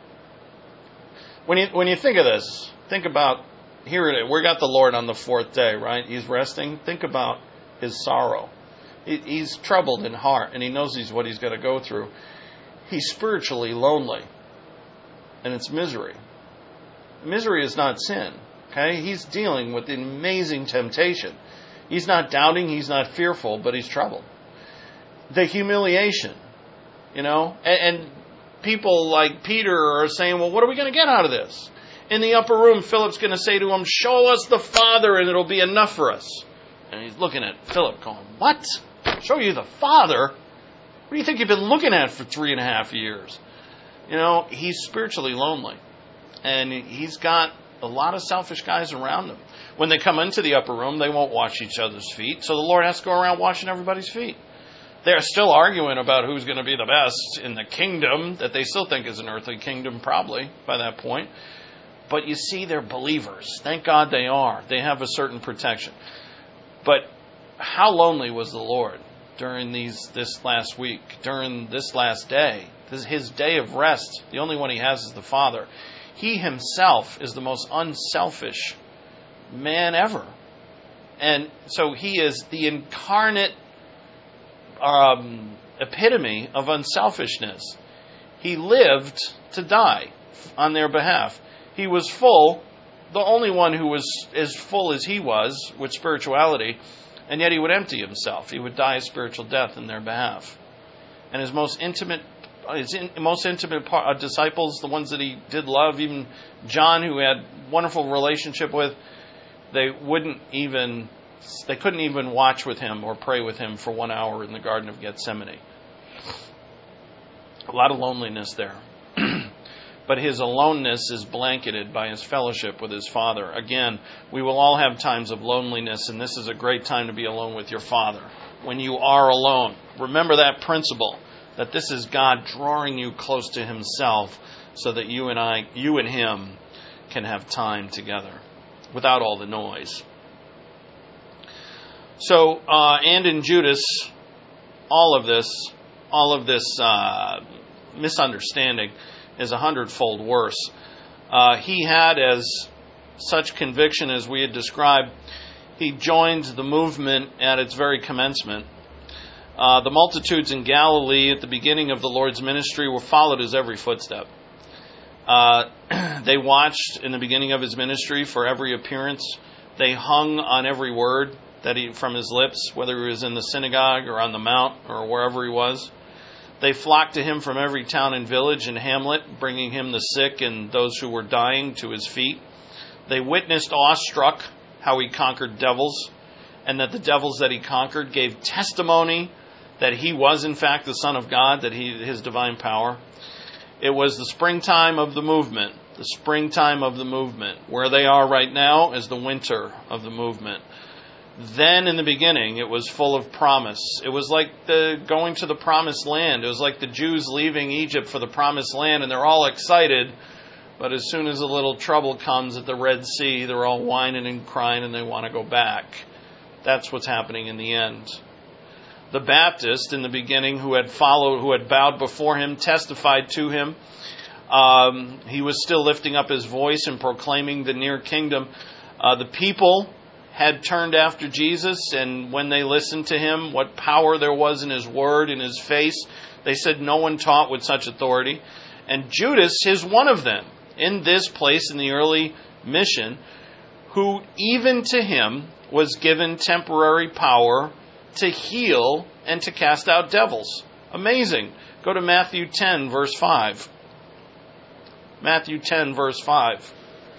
When you when you think of this, think about, here it is. We got the Lord on the fourth day, right? He's resting. Think about his sorrow. He, he's troubled in heart, and he knows he's what he's got to go through. He's spiritually lonely, and it's misery. Misery is not sin, okay? He's dealing with an amazing temptation. He's not doubting, he's not fearful, but he's troubled. The humiliation, you know, and, and people like Peter are saying, well, what are we going to get out of this? In the upper room, Philip's going to say to him, show us the Father and it'll be enough for us. And he's looking at Philip going, what? Show you the Father? What do you think you've been looking at for three and a half years? You know, he's spiritually lonely. And he's got a lot of selfish guys around him. When they come into the upper room, they won't wash each other's feet. So the Lord has to go around washing everybody's feet. They're still arguing about who's going to be the best in the kingdom that they still think is an earthly kingdom probably by that point. But you see, they're believers. Thank God they are. They have a certain protection. But how lonely was the Lord during these this last week, during this last day? This is his day of rest. The only one he has is the Father. He himself is the most unselfish man ever. And so he is the incarnate um, epitome of unselfishness. He lived to die on their behalf. He was full, the only one who was as full as he was with spirituality, and yet he would empty himself. He would die a spiritual death in their behalf. And his most intimate, his in, most intimate uh, disciples, the ones that he did love, even John, who had wonderful relationship with, they wouldn't even, they couldn't even watch with him or pray with him for one hour in the Garden of Gethsemane. A lot of loneliness there. But his aloneness is blanketed by his fellowship with his Father. Again, we will all have times of loneliness, and this is a great time to be alone with your Father. When you are alone, remember that principle, that this is God drawing you close to himself so that you and I, you and him can have time together without all the noise. So, uh, and in Judas, all of this, all of this uh, misunderstanding is a hundredfold worse. Uh, he had as such conviction as we had described. He joined the movement at its very commencement. Uh, the multitudes in Galilee at the beginning of the Lord's ministry were followed his every footstep. Uh, they watched in the beginning of his ministry for every appearance. They hung on every word that he from his lips, whether he was in the synagogue or on the mount or wherever he was. They flocked to him from every town and village and hamlet, bringing him the sick and those who were dying to his feet. They witnessed awestruck how he conquered devils, and that the devils that he conquered gave testimony that he was in fact the Son of God, that he his divine power. It was the springtime of the movement, the springtime of the movement. Where they are right now is the winter of the movement. Then in the beginning, it was full of promise. It was like the going to the promised land. It was like the Jews leaving Egypt for the promised land, and they're all excited. But as soon as a little trouble comes at the Red Sea, they're all whining and crying, and they want to go back. That's what's happening in the end. The Baptist, in the beginning, who had followed, who had bowed before him, testified to him. Um, he was still lifting up his voice and proclaiming the near kingdom. Uh, the people had turned after Jesus, and when they listened to him, what power there was in his word, in his face, they said no one taught with such authority. And Judas is one of them in this place in the early mission, who even to him was given temporary power to heal and to cast out devils. Amazing. Go to Matthew ten, verse five. Matthew ten, verse five.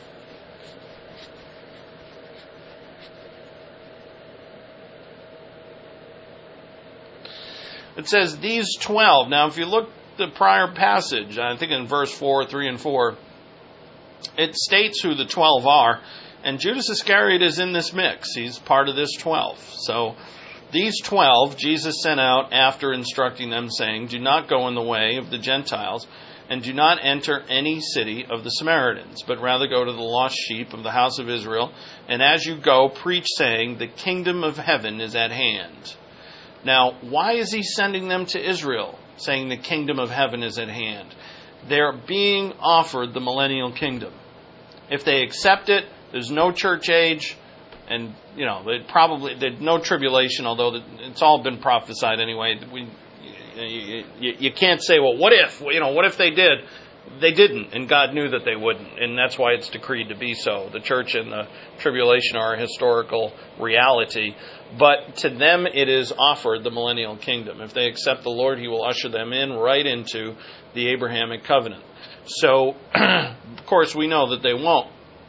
It says, these twelve. Now, if you look at the prior passage, I think in verse four, three, and four, it states who the twelve are, and Judas Iscariot is in this mix. He's part of this twelve. So, these twelve Jesus sent out after instructing them, saying, do not go in the way of the Gentiles, and do not enter any city of the Samaritans, but rather go to the lost sheep of the house of Israel, and as you go, preach, saying, the kingdom of heaven is at hand. Now, why is he sending them to Israel, saying the kingdom of heaven is at hand? They're being offered the millennial kingdom. If they accept it, there's no church age, and, you know, they probably, there's no tribulation, although it's all been prophesied anyway. We, you, you, you can't say, well, what if, you know, what if they did? They didn't, and God knew that they wouldn't, and that's why it's decreed to be so. The church and the tribulation are a historical reality, but to them it is offered the millennial kingdom. If they accept the Lord, he will usher them in right into the Abrahamic covenant. So, of course, we know that they won't.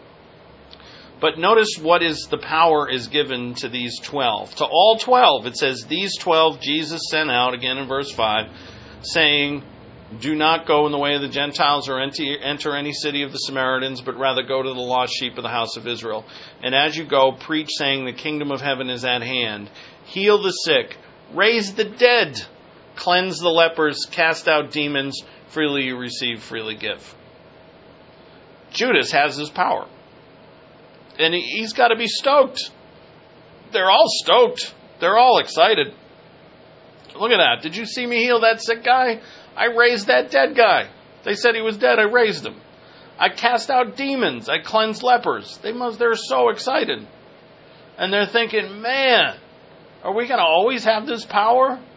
But notice what is the power is given to these twelve. To all twelve, it says, these twelve Jesus sent out, again in verse five, saying, do not go in the way of the Gentiles or enter any city of the Samaritans, but rather go to the lost sheep of the house of Israel. And as you go, preach, saying, the kingdom of heaven is at hand. Heal the sick, raise the dead, cleanse the lepers, cast out demons. Freely you receive, freely give. Judas has this power. And he's got to be stoked. They're all stoked. They're all excited. Look at that. Did you see me heal that sick guy? I raised that dead guy. They said he was dead. I raised him. I cast out demons. I cleansed lepers. They must, they're so excited. And they're thinking, man, are we going to always have this power?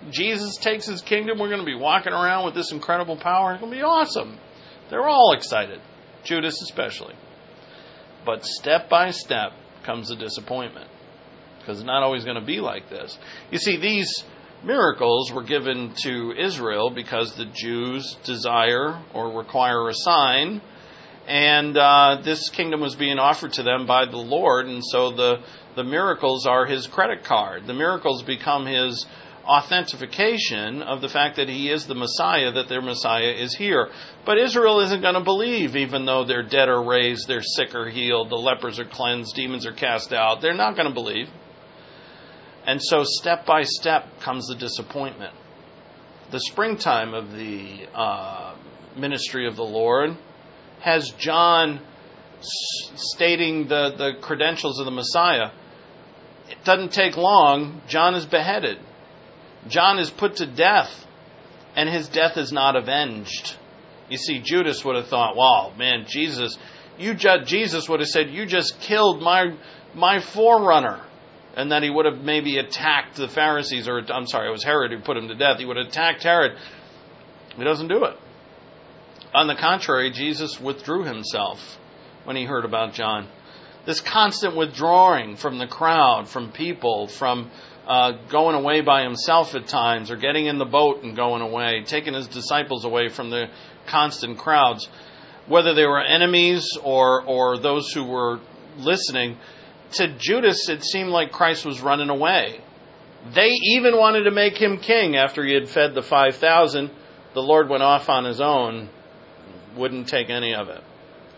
Jesus takes his kingdom, we're going to be walking around with this incredible power. It's going to be awesome. They're all excited, Judas especially. But step by step comes the disappointment, because it's not always going to be like this. You see, these miracles were given to Israel because the Jews desire or require a sign, and uh, this kingdom was being offered to them by the Lord, and so the, the miracles are his credit card. The miracles become his authentication of the fact that he is the Messiah, that their Messiah is here. But Israel isn't going to believe, even though their dead are raised, their sick are healed, the lepers are cleansed, demons are cast out. They're not going to believe. And so step by step comes the disappointment. The springtime of the uh, ministry of the Lord has John s- stating the, the credentials of the Messiah. It doesn't take long. John is beheaded. John is put to death, and his death is not avenged. You see, Judas would have thought, wow, man, Jesus, you ju- Jesus would have said, you just killed my my forerunner. And that he would have maybe attacked the Pharisees, or I'm sorry, it was Herod who put him to death. He would have attacked Herod. He doesn't do it. On the contrary, Jesus withdrew himself when he heard about John. This constant withdrawing from the crowd, from people, from uh, going away by himself at times, or getting in the boat and going away, taking his disciples away from the constant crowds, whether they were enemies or or those who were listening. To Judas, it seemed like Christ was running away. They even wanted to make him king after he had fed the five thousand. The Lord went off on his own, wouldn't take any of it.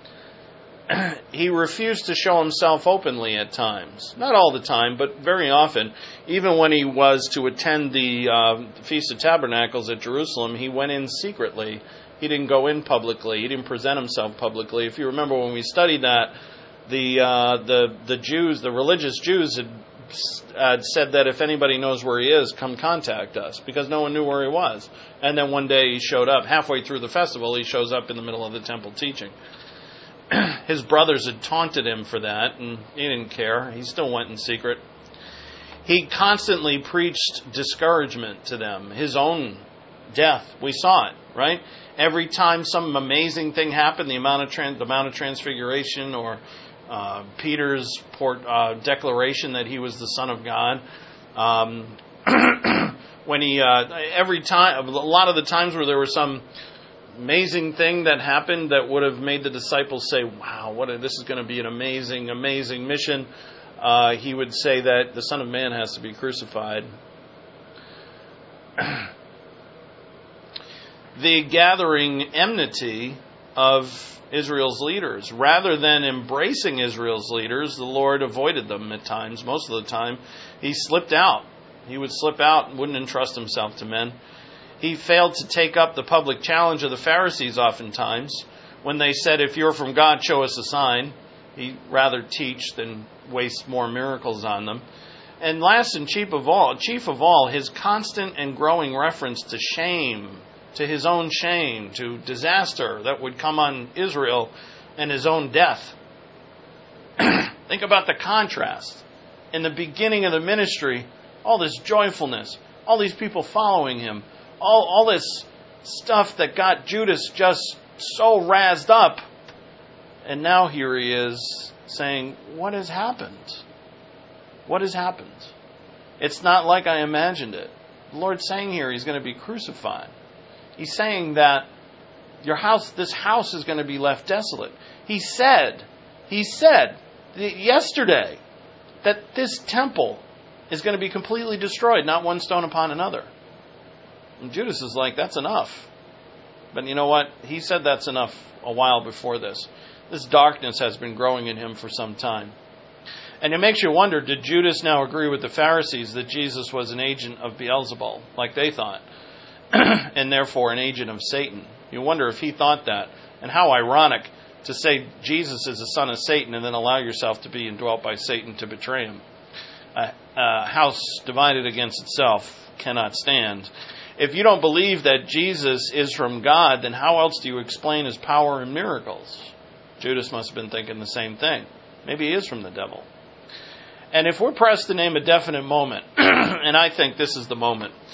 He refused to show himself openly at times. Not all the time, but very often. Even when he was to attend the uh, Feast of Tabernacles at Jerusalem, he went in secretly. He didn't go in publicly. He didn't present himself publicly. If you remember when we studied that, The uh, the the Jews, the religious Jews, had uh, said that if anybody knows where he is, come contact us, because no one knew where he was. And then one day he showed up halfway through the festival. He shows up in the middle of the temple teaching. His brothers had taunted him for that, and he didn't care. He still went in secret. He constantly preached discouragement to them. His own death, we saw it, right? Every time some amazing thing happened, the amount of trans- the amount of transfiguration, or Uh, Peter's port, uh, declaration that he was the Son of God. Um, when he, uh, every time, a lot of the times where there was some amazing thing that happened that would have made the disciples say, wow, what a, this is going to be an amazing, amazing mission. Uh, he would say that the Son of Man has to be crucified. The gathering enmity of Israel's leaders. Rather than embracing Israel's leaders, the Lord avoided them at times. Most of the time, he slipped out. He would slip out and wouldn't entrust himself to men. He failed to take up the public challenge of the Pharisees oftentimes. When they said, if you're from God, show us a sign. He'd rather teach than waste more miracles on them. And last and chief of all, chief of all, his constant and growing reference to shame, to his own shame, to disaster that would come on Israel and his own death. Think about the contrast. In the beginning of the ministry, all this joyfulness, all these people following him, all, all this stuff that got Judas just so razzed up. And now here he is saying, what has happened? What has happened? It's not like I imagined it. The Lord's saying here he's going to be crucified. He's saying that your house, this house is going to be left desolate. He said, he said yesterday that this temple is going to be completely destroyed, not one stone upon another. And Judas is like, that's enough. But you know what? He said that's enough a while before this. This darkness has been growing in him for some time. And it makes you wonder, did Judas now agree with the Pharisees that Jesus was an agent of Beelzebul, like they thought? And therefore an agent of Satan. You wonder if he thought that. And how ironic to say Jesus is the son of Satan and then allow yourself to be indwelt by Satan to betray him. A, a house divided against itself cannot stand. If you don't believe that Jesus is from God, then how else do you explain his power and miracles? Judas must have been thinking the same thing. Maybe he is from the devil. And if we're pressed to name a definite moment, and I think this is the moment,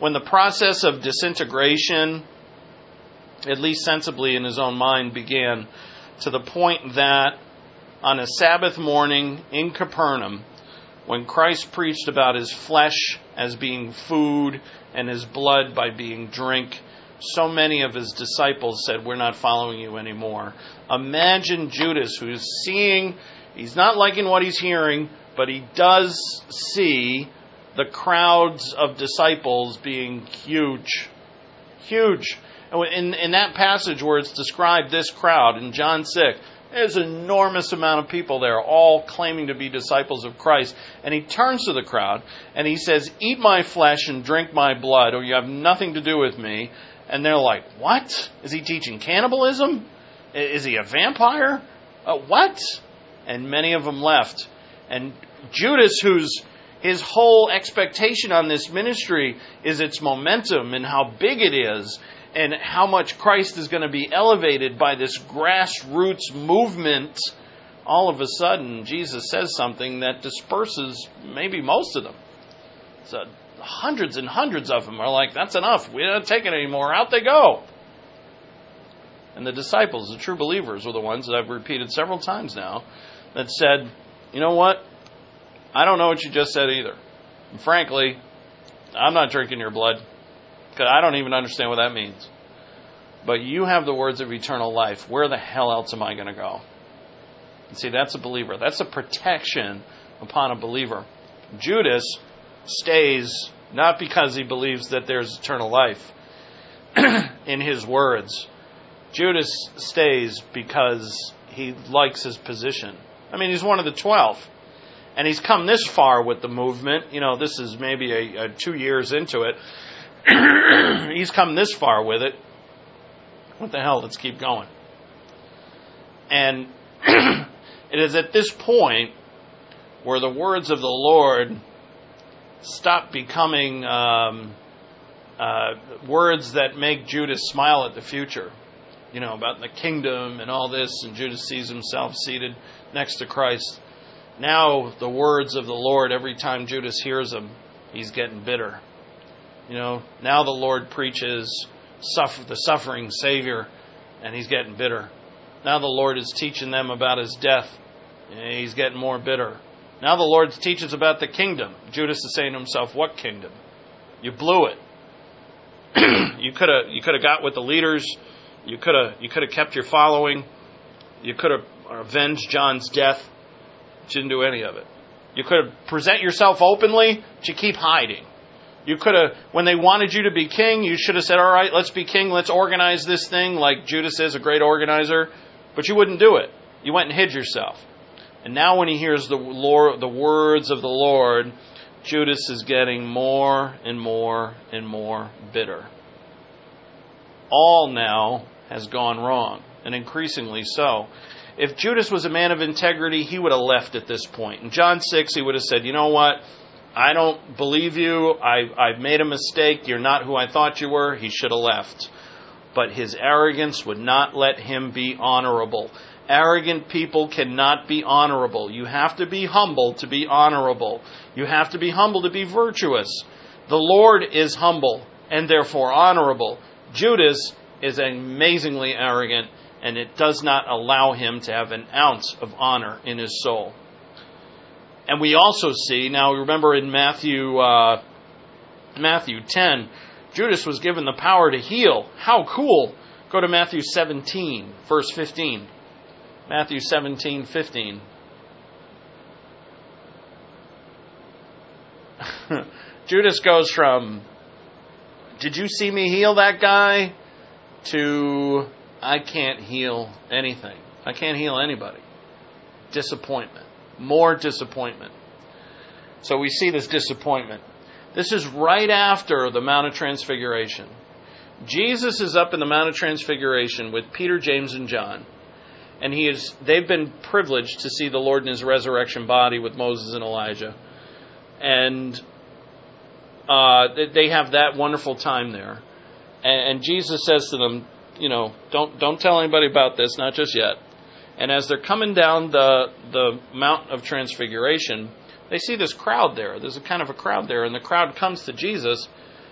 when the process of disintegration, at least sensibly in his own mind, began, to the point that on a Sabbath morning in Capernaum, when Christ preached about his flesh as being food and his blood by being drink, so many of his disciples said, we're not following you anymore. Imagine Judas, who's seeing, he's not liking what he's hearing, but he does see the crowds of disciples being huge. Huge. In, in that passage where it's described, this crowd, in John six, there's an enormous amount of people there, all claiming to be disciples of Christ. And he turns to the crowd and he says, eat my flesh and drink my blood, or you have nothing to do with me. And they're like, what? Is he teaching cannibalism? Is he a vampire? Uh, what? And many of them left. And Judas, whose his whole expectation on this ministry is its momentum and how big it is, and how much Christ is going to be elevated by this grassroots movement, all of a sudden Jesus says something that disperses maybe most of them. So hundreds and hundreds of them are like, that's enough. We don't take it anymore. Out they go. And the disciples, the true believers, were the ones that I've repeated several times now, that said, you know what? I don't know what you just said either. And frankly, I'm not drinking your blood. Because I don't even understand what that means. But you have the words of eternal life. Where the hell else am I going to go? And see, that's a believer. That's a protection upon a believer. Judas stays not because he believes that there's eternal life in his words. Judas stays because he likes his position. I mean, he's one of the twelve. And he's come this far with the movement. You know, this is maybe a, a two years into it. He's come this far with it. What the hell? Let's keep going. And it is at this point where the words of the Lord stop becoming um, uh, words that make Judas smile at the future. You know, about the kingdom and all this, and Judas sees himself seated next to Christ. Now the words of the Lord, every time Judas hears them, he's getting bitter. You know, now the Lord preaches suffer, the suffering Savior, and he's getting bitter. Now the Lord is teaching them about his death, and he's getting more bitter. Now the Lord teaches about the kingdom. Judas is saying to himself, what kingdom? You blew it. you could have you could have got with the leaders. You could have you could have kept your following. You could have avenged John's death. But you didn't do any of it. You could have present yourself openly, but you keep hiding. You could have, when they wanted you to be king, you should have said, all right, let's be king, let's organize this thing like Judas is a great organizer. But you wouldn't do it. You went and hid yourself. And now when he hears the Lord, the words of the Lord, Judas is getting more and more and more bitter. All now has gone wrong, and increasingly so. If Judas was a man of integrity, he would have left at this point. In John six, he would have said, you know what? I don't believe you. I, I've made a mistake. You're not who I thought you were. He should have left. But his arrogance would not let him be honorable. Arrogant people cannot be honorable. You have to be humble to be honorable. You have to be humble to be virtuous. The Lord is humble and therefore honorable. Judas is amazingly arrogant, and it does not allow him to have an ounce of honor in his soul. And we also see, now remember in Matthew uh, Matthew ten, Judas was given the power to heal. How cool. Go to Matthew seventeen, verse fifteen. Matthew seventeen, fifteen. Judas goes from, did you see me heal that guy? To, I can't heal anything. I can't heal anybody. Disappointment. More disappointment. So we see this disappointment. This is right after the Mount of Transfiguration. Jesus is up in the Mount of Transfiguration with Peter, James, and John. And he is they've been privileged to see the Lord in his resurrection body with Moses and Elijah. And uh, they have that wonderful time there. And, and Jesus says to them, you know, don't don't tell anybody about this, not just yet. And as they're coming down the the Mount of Transfiguration, they see this crowd there. There's a kind of a crowd there, and the crowd comes to Jesus,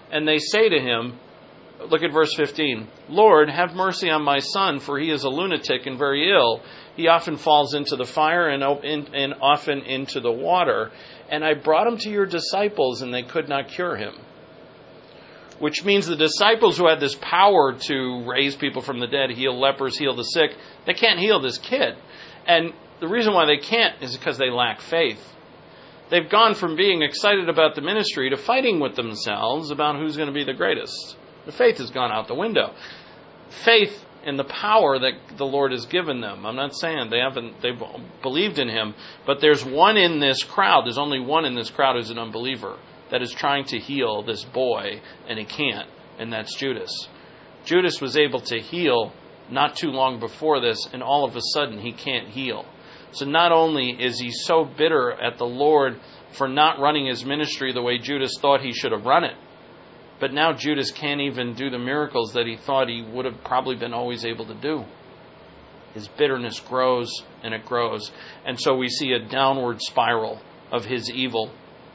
And they say to him, look at verse fifteen, Lord, have mercy on my son, for he is a lunatic and very ill. He often falls into the fire and, and often into the water. And I brought him to your disciples, and they could not cure him. Which means the disciples who had this power to raise people from the dead, heal lepers, heal the sick, they can't heal this kid. And the reason why they can't is because they lack faith. They've gone from being excited about the ministry to fighting with themselves about who's going to be the greatest. The faith has gone out the window. Faith in the power that the Lord has given them. I'm not saying they haven't, they've believed in him, but there's one in this crowd, there's only one in this crowd who's an unbeliever that is trying to heal this boy, and he can't, and that's Judas. Judas was able to heal not too long before this, and all of a sudden he can't heal. So not only is he so bitter at the Lord for not running his ministry the way Judas thought he should have run it, but now Judas can't even do the miracles that he thought he would have probably been always able to do. His bitterness grows and it grows. And so we see a downward spiral of his evil.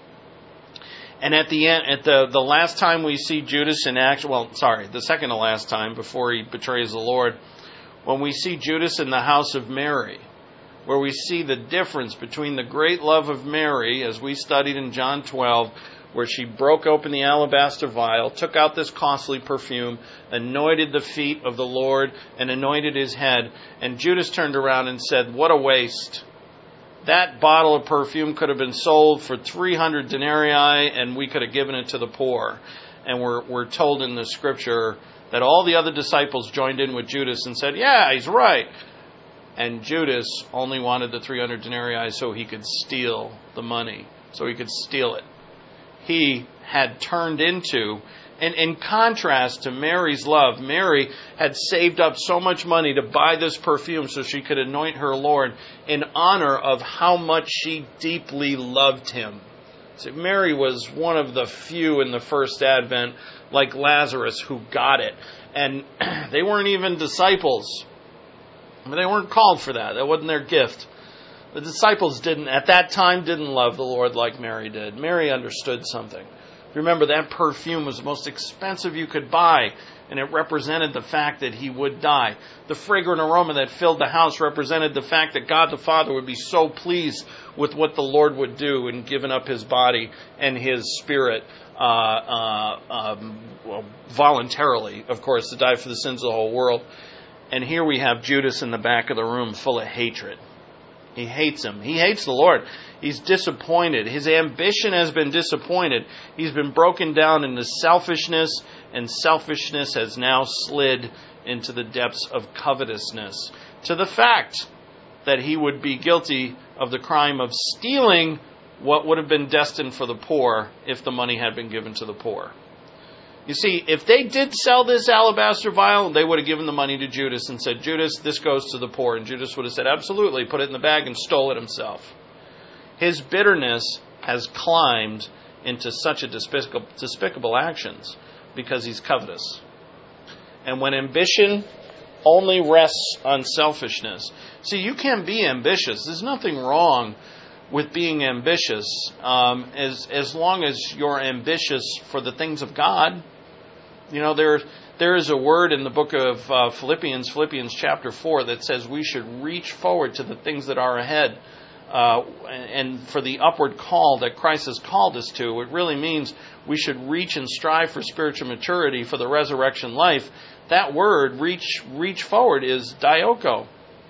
And at the end, at the, the last time we see Judas in action, well, sorry, the second to last time before he betrays the Lord, when we see Judas in the house of Mary, where we see the difference between the great love of Mary, as we studied in John twelve, where she broke open the alabaster vial, took out this costly perfume, anointed the feet of the Lord, and anointed his head. And Judas turned around and said, what a waste. That bottle of perfume could have been sold for three hundred denarii, and we could have given it to the poor. And we're, we're told in the scripture that all the other disciples joined in with Judas and said, yeah, he's right. And Judas only wanted the three hundred denarii so he could steal the money, so he could steal it. He had turned into, and in contrast to Mary's love, Mary had saved up so much money to buy this perfume so she could anoint her Lord in honor of how much she deeply loved him. So Mary was one of the few in the first advent, like Lazarus, who got it. And they weren't even disciples. They weren't called for that. That wasn't their gift. The disciples didn't, at that time, didn't love the Lord like Mary did. Mary understood something. Remember, that perfume was the most expensive you could buy, and it represented the fact that he would die. The fragrant aroma that filled the house represented the fact that God the Father would be so pleased with what the Lord would do in giving up his body and his spirit uh, uh, um, well, voluntarily, of course, to die for the sins of the whole world. And here we have Judas in the back of the room full of hatred. He hates him. He hates the Lord. He's disappointed. His ambition has been disappointed. He's been broken down into selfishness, and selfishness has now slid into the depths of covetousness, to the fact that he would be guilty of the crime of stealing what would have been destined for the poor if the money had been given to the poor. You see, if they did sell this alabaster vial, they would have given the money to Judas and said, Judas, this goes to the poor. And Judas would have said, absolutely, put it in the bag and stole it himself. His bitterness has climbed into such a despicable, despicable actions because he's covetous. And when ambition only rests on selfishness. See, you can be ambitious. There's nothing wrong with being ambitious um, as, as long as you're ambitious for the things of God. You know, there there is a word in the book of uh, Philippians, Philippians chapter four, that says we should reach forward to the things that are ahead. Uh, and for the upward call that Christ has called us to, it really means we should reach and strive for spiritual maturity, for the resurrection life. That word, reach reach forward, is dioko.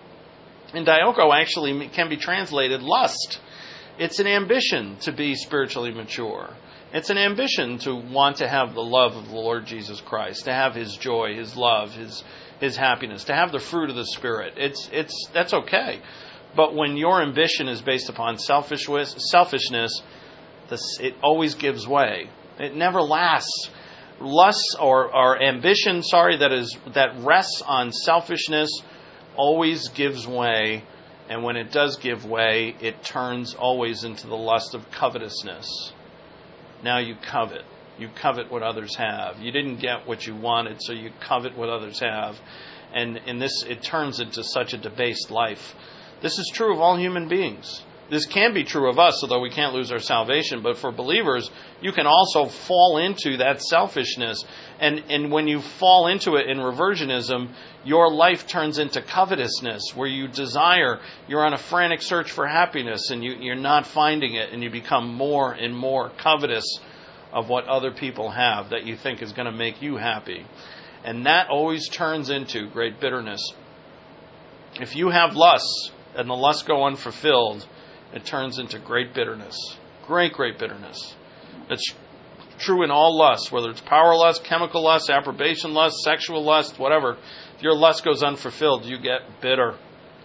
And dioko actually can be translated lust. It's an ambition to be spiritually mature. It's an ambition to want to have the love of the Lord Jesus Christ, to have his joy, his love, his his happiness, to have the fruit of the Spirit. It's it's that's okay. But when your ambition is based upon selfishness, selfishness, this, it always gives way. It never lasts. Lust or, or ambition, sorry, that is that rests on selfishness always gives way. And when it does give way, it turns always into the lust of covetousness. Now you covet. You covet what others have. You didn't get what you wanted, so you covet what others have. And in this, it turns into such a debased life. This is true of all human beings. This can be true of us, although we can't lose our salvation. But for believers, you can also fall into that selfishness. And, and when you fall into it in reversionism, your life turns into covetousness, where you desire, you're on a frantic search for happiness, and you, you're not finding it, and you become more and more covetous of what other people have that you think is going to make you happy. And that always turns into great bitterness. If you have lusts, and the lusts go unfulfilled, it turns into great bitterness. Great, great bitterness. It's true in all lusts, whether it's power lust, chemical lust, approbation lust, sexual lust, whatever. If your lust goes unfulfilled, you get bitter.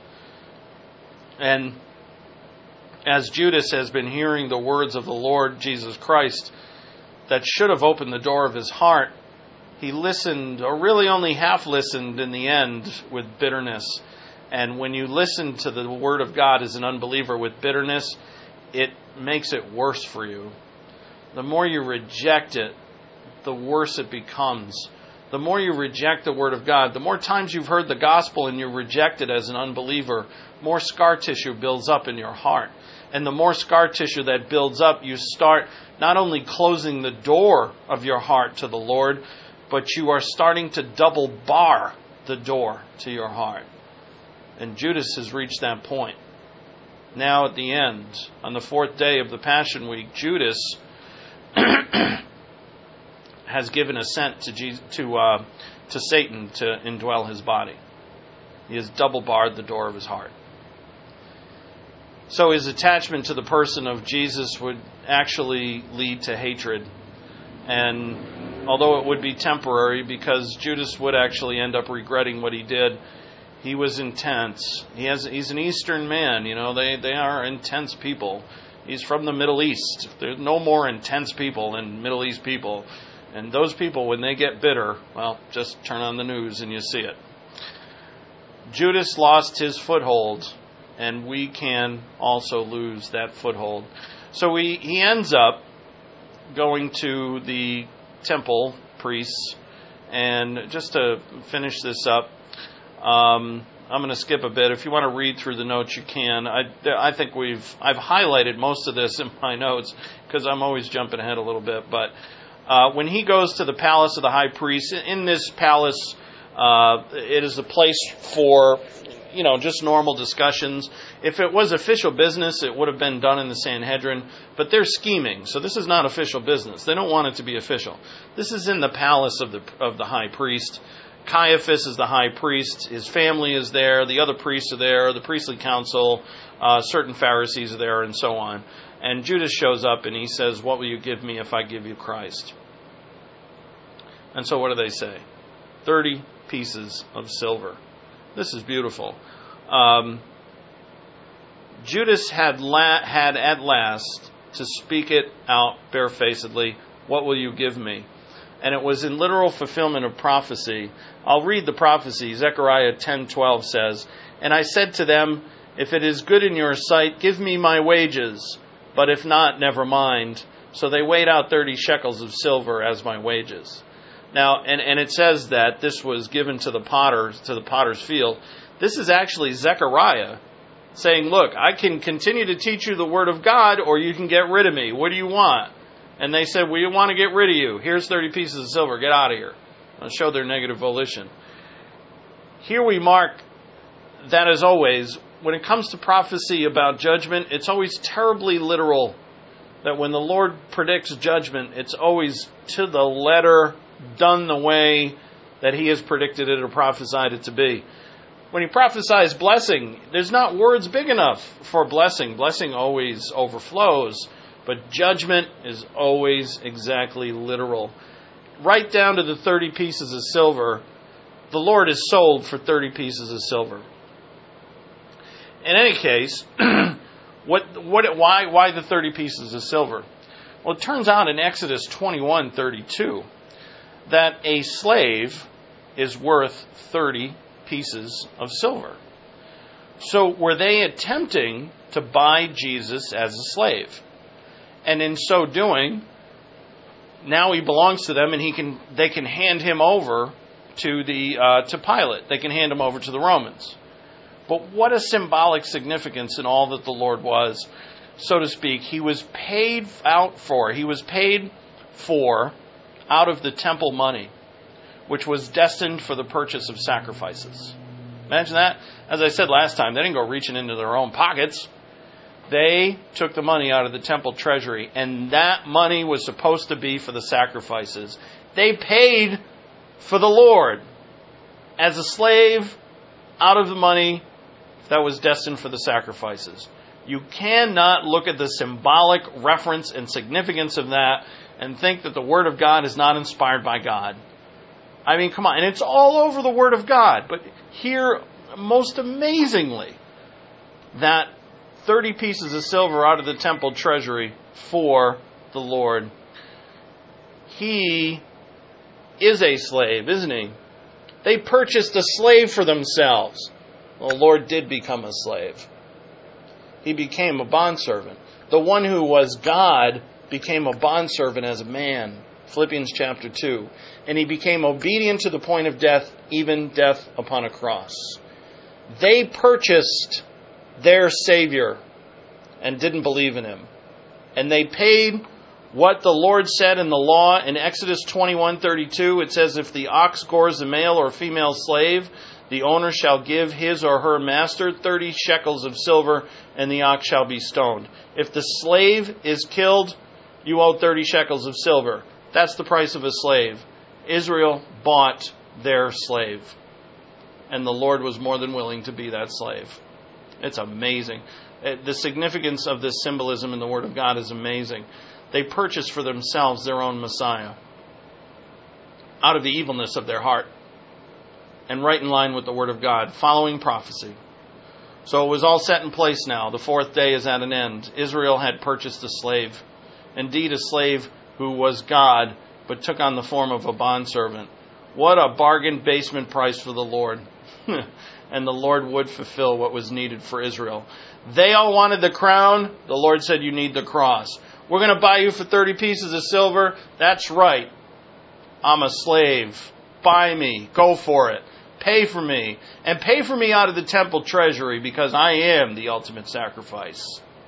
And as Judas has been hearing the words of the Lord Jesus Christ that should have opened the door of his heart, he listened, or really only half listened in the end, with bitterness. And when you listen to the Word of God as an unbeliever with bitterness, it makes it worse for you. The more you reject it, the worse it becomes. The more you reject the Word of God, the more times you've heard the gospel and you reject it as an unbeliever, more scar tissue builds up in your heart. And the more scar tissue that builds up, you start not only closing the door of your heart to the Lord, but you are starting to double bar the door to your heart. And Judas has reached that point. Now at the end, on the fourth day of the Passion Week, Judas has given assent to Jesus, to uh, to Satan to indwell his body. He has double barred the door of his heart. So his attachment to the person of Jesus would actually lead to hatred. And although it would be temporary, because Judas would actually end up regretting what he did, he was intense. He has he's an Eastern man, you know, they, they are intense people. He's from the Middle East. There's no more intense people than Middle East people. And those people, when they get bitter, well, just turn on the news and you see it. Judas lost his foothold, and we can also lose that foothold. So he, he ends up going to the temple priests, and just to finish this up, um, I'm going to skip a bit. If you want to read through the notes, you can. I, I think we've I've highlighted most of this in my notes because I'm always jumping ahead a little bit. But uh, when he goes to the palace of the high priest, in this palace, uh, it is a place for, you know, just normal discussions. If it was official business, it would have been done in the Sanhedrin, but they're scheming. So this is not official business. They don't want it to be official. This is in the palace of the of the high priest. Caiaphas is the high priest. His family is there. The other priests are there. The priestly council, uh, certain Pharisees are there, and so on. And Judas shows up and he says, "What will you give me if I give you Christ?" And so what do they say? Thirty pieces of silver. This is beautiful. Um, Judas had la- had at last to speak it out barefacedly. What will you give me? And it was in literal fulfillment of prophecy. I'll read the prophecy. Zechariah ten twelve says, "And I said to them, if it is good in your sight, give me my wages. But if not, never mind. So they weighed out thirty shekels of silver as my wages." Now, and, and it says that this was given to the potter, to the potter's field. This is actually Zechariah saying, look, I can continue to teach you the word of God, or you can get rid of me. What do you want? And they said, we want to get rid of you. Here's thirty pieces of silver. Get out of here. I'll show their negative volition. Here we mark that, as always, when it comes to prophecy about judgment, it's always terribly literal. That when the Lord predicts judgment, it's always to the letter, done the way that He has predicted it or prophesied it to be. When He prophesies blessing, there's not words big enough for blessing. Blessing always overflows, but judgment is always exactly literal. Right down to the thirty pieces of silver, the Lord is sold for thirty pieces of silver. In any case, what, what, why, why the thirty pieces of silver? Well, it turns out in Exodus twenty-one thirty-two that a slave is worth thirty pieces of silver. So were they attempting to buy Jesus as a slave? And in so doing, now he belongs to them, and he can they can hand him over to the uh, to Pilate. They can hand him over to the Romans. But what a symbolic significance in all that the Lord was, so to speak. He was paid out for, he was paid for out of the temple money, which was destined for the purchase of sacrifices. Imagine that. As I said last time, they didn't go reaching into their own pockets. They took the money out of the temple treasury, and that money was supposed to be for the sacrifices. They paid for the Lord as a slave out of the money that was destined for the sacrifices. You cannot look at the symbolic reference and significance of that and think that the Word of God is not inspired by God. I mean, come on. And it's all over the Word of God. But here, most amazingly, that thirty pieces of silver out of the temple treasury for the Lord. He is a slave, isn't he? They purchased a slave for themselves. Well, the Lord did become a slave. He became a bondservant. The one who was God became a bondservant as a man. Philippians chapter two. And he became obedient to the point of death, even death upon a cross. They purchased their Savior and didn't believe in him. And they paid what the Lord said in the law in Exodus twenty-one thirty-two. It says, if the ox gores a male or female slave, the owner shall give his or her master thirty shekels of silver, and the ox shall be stoned. If the slave is killed, you owe thirty shekels of silver. That's the price of a slave. Israel bought their slave. And the Lord was more than willing to be that slave. It's amazing. The significance of this symbolism in the Word of God is amazing. They purchased for themselves their own Messiah out of the evilness of their heart and right in line with the Word of God, following prophecy. So it was all set in place now. The fourth day is at an end. Israel had purchased a slave. Indeed, a slave who was God, but took on the form of a bondservant. What a bargain basement price for the Lord. And the Lord would fulfill what was needed for Israel. They all wanted the crown. The Lord said, you need the cross. We're going to buy you for thirty pieces of silver. That's right. I'm a slave. Buy me. Go for it. Pay for me. And pay for me out of the temple treasury, because I am the ultimate sacrifice.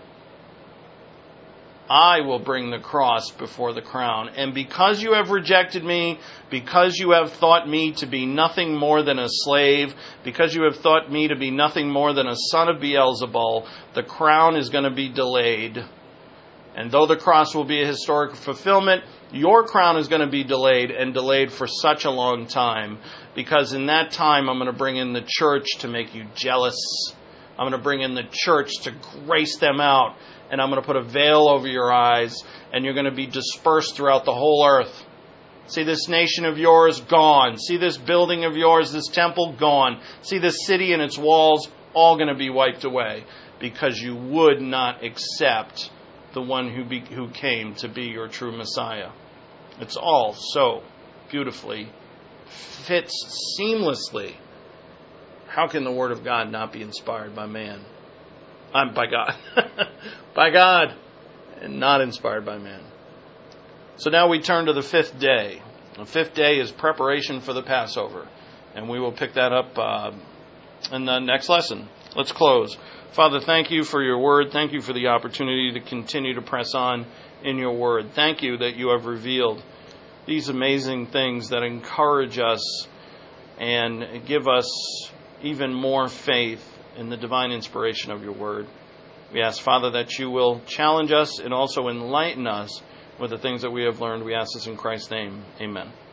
I will bring the cross before the crown. And because you have rejected me, because you have thought me to be nothing more than a slave, because you have thought me to be nothing more than a son of Beelzebul, the crown is going to be delayed. And though the cross will be a historic fulfillment, your crown is going to be delayed, and delayed for such a long time. Because in that time, I'm going to bring in the church to make you jealous. I'm going to bring in the church to grace them out. And I'm going to put a veil over your eyes, and you're going to be dispersed throughout the whole earth. See this nation of yours? Gone. See this building of yours, this temple? Gone. See this city and its walls? All going to be wiped away, because you would not accept the one who be, who came to be your true Messiah. It's all so beautifully, fits seamlessly. How can the Word of God not be inspired by man? I'm by God. By God, and not inspired by man. So now we turn to the fifth day. The fifth day is preparation for the Passover. And we will pick that up uh, in the next lesson. Let's close. Father, thank you for your word. Thank you for the opportunity to continue to press on in your word. Thank you that you have revealed these amazing things that encourage us and give us even more faith in the divine inspiration of your word. We ask, Father, that you will challenge us and also enlighten us with the things that we have learned. We ask this in Christ's name. Amen.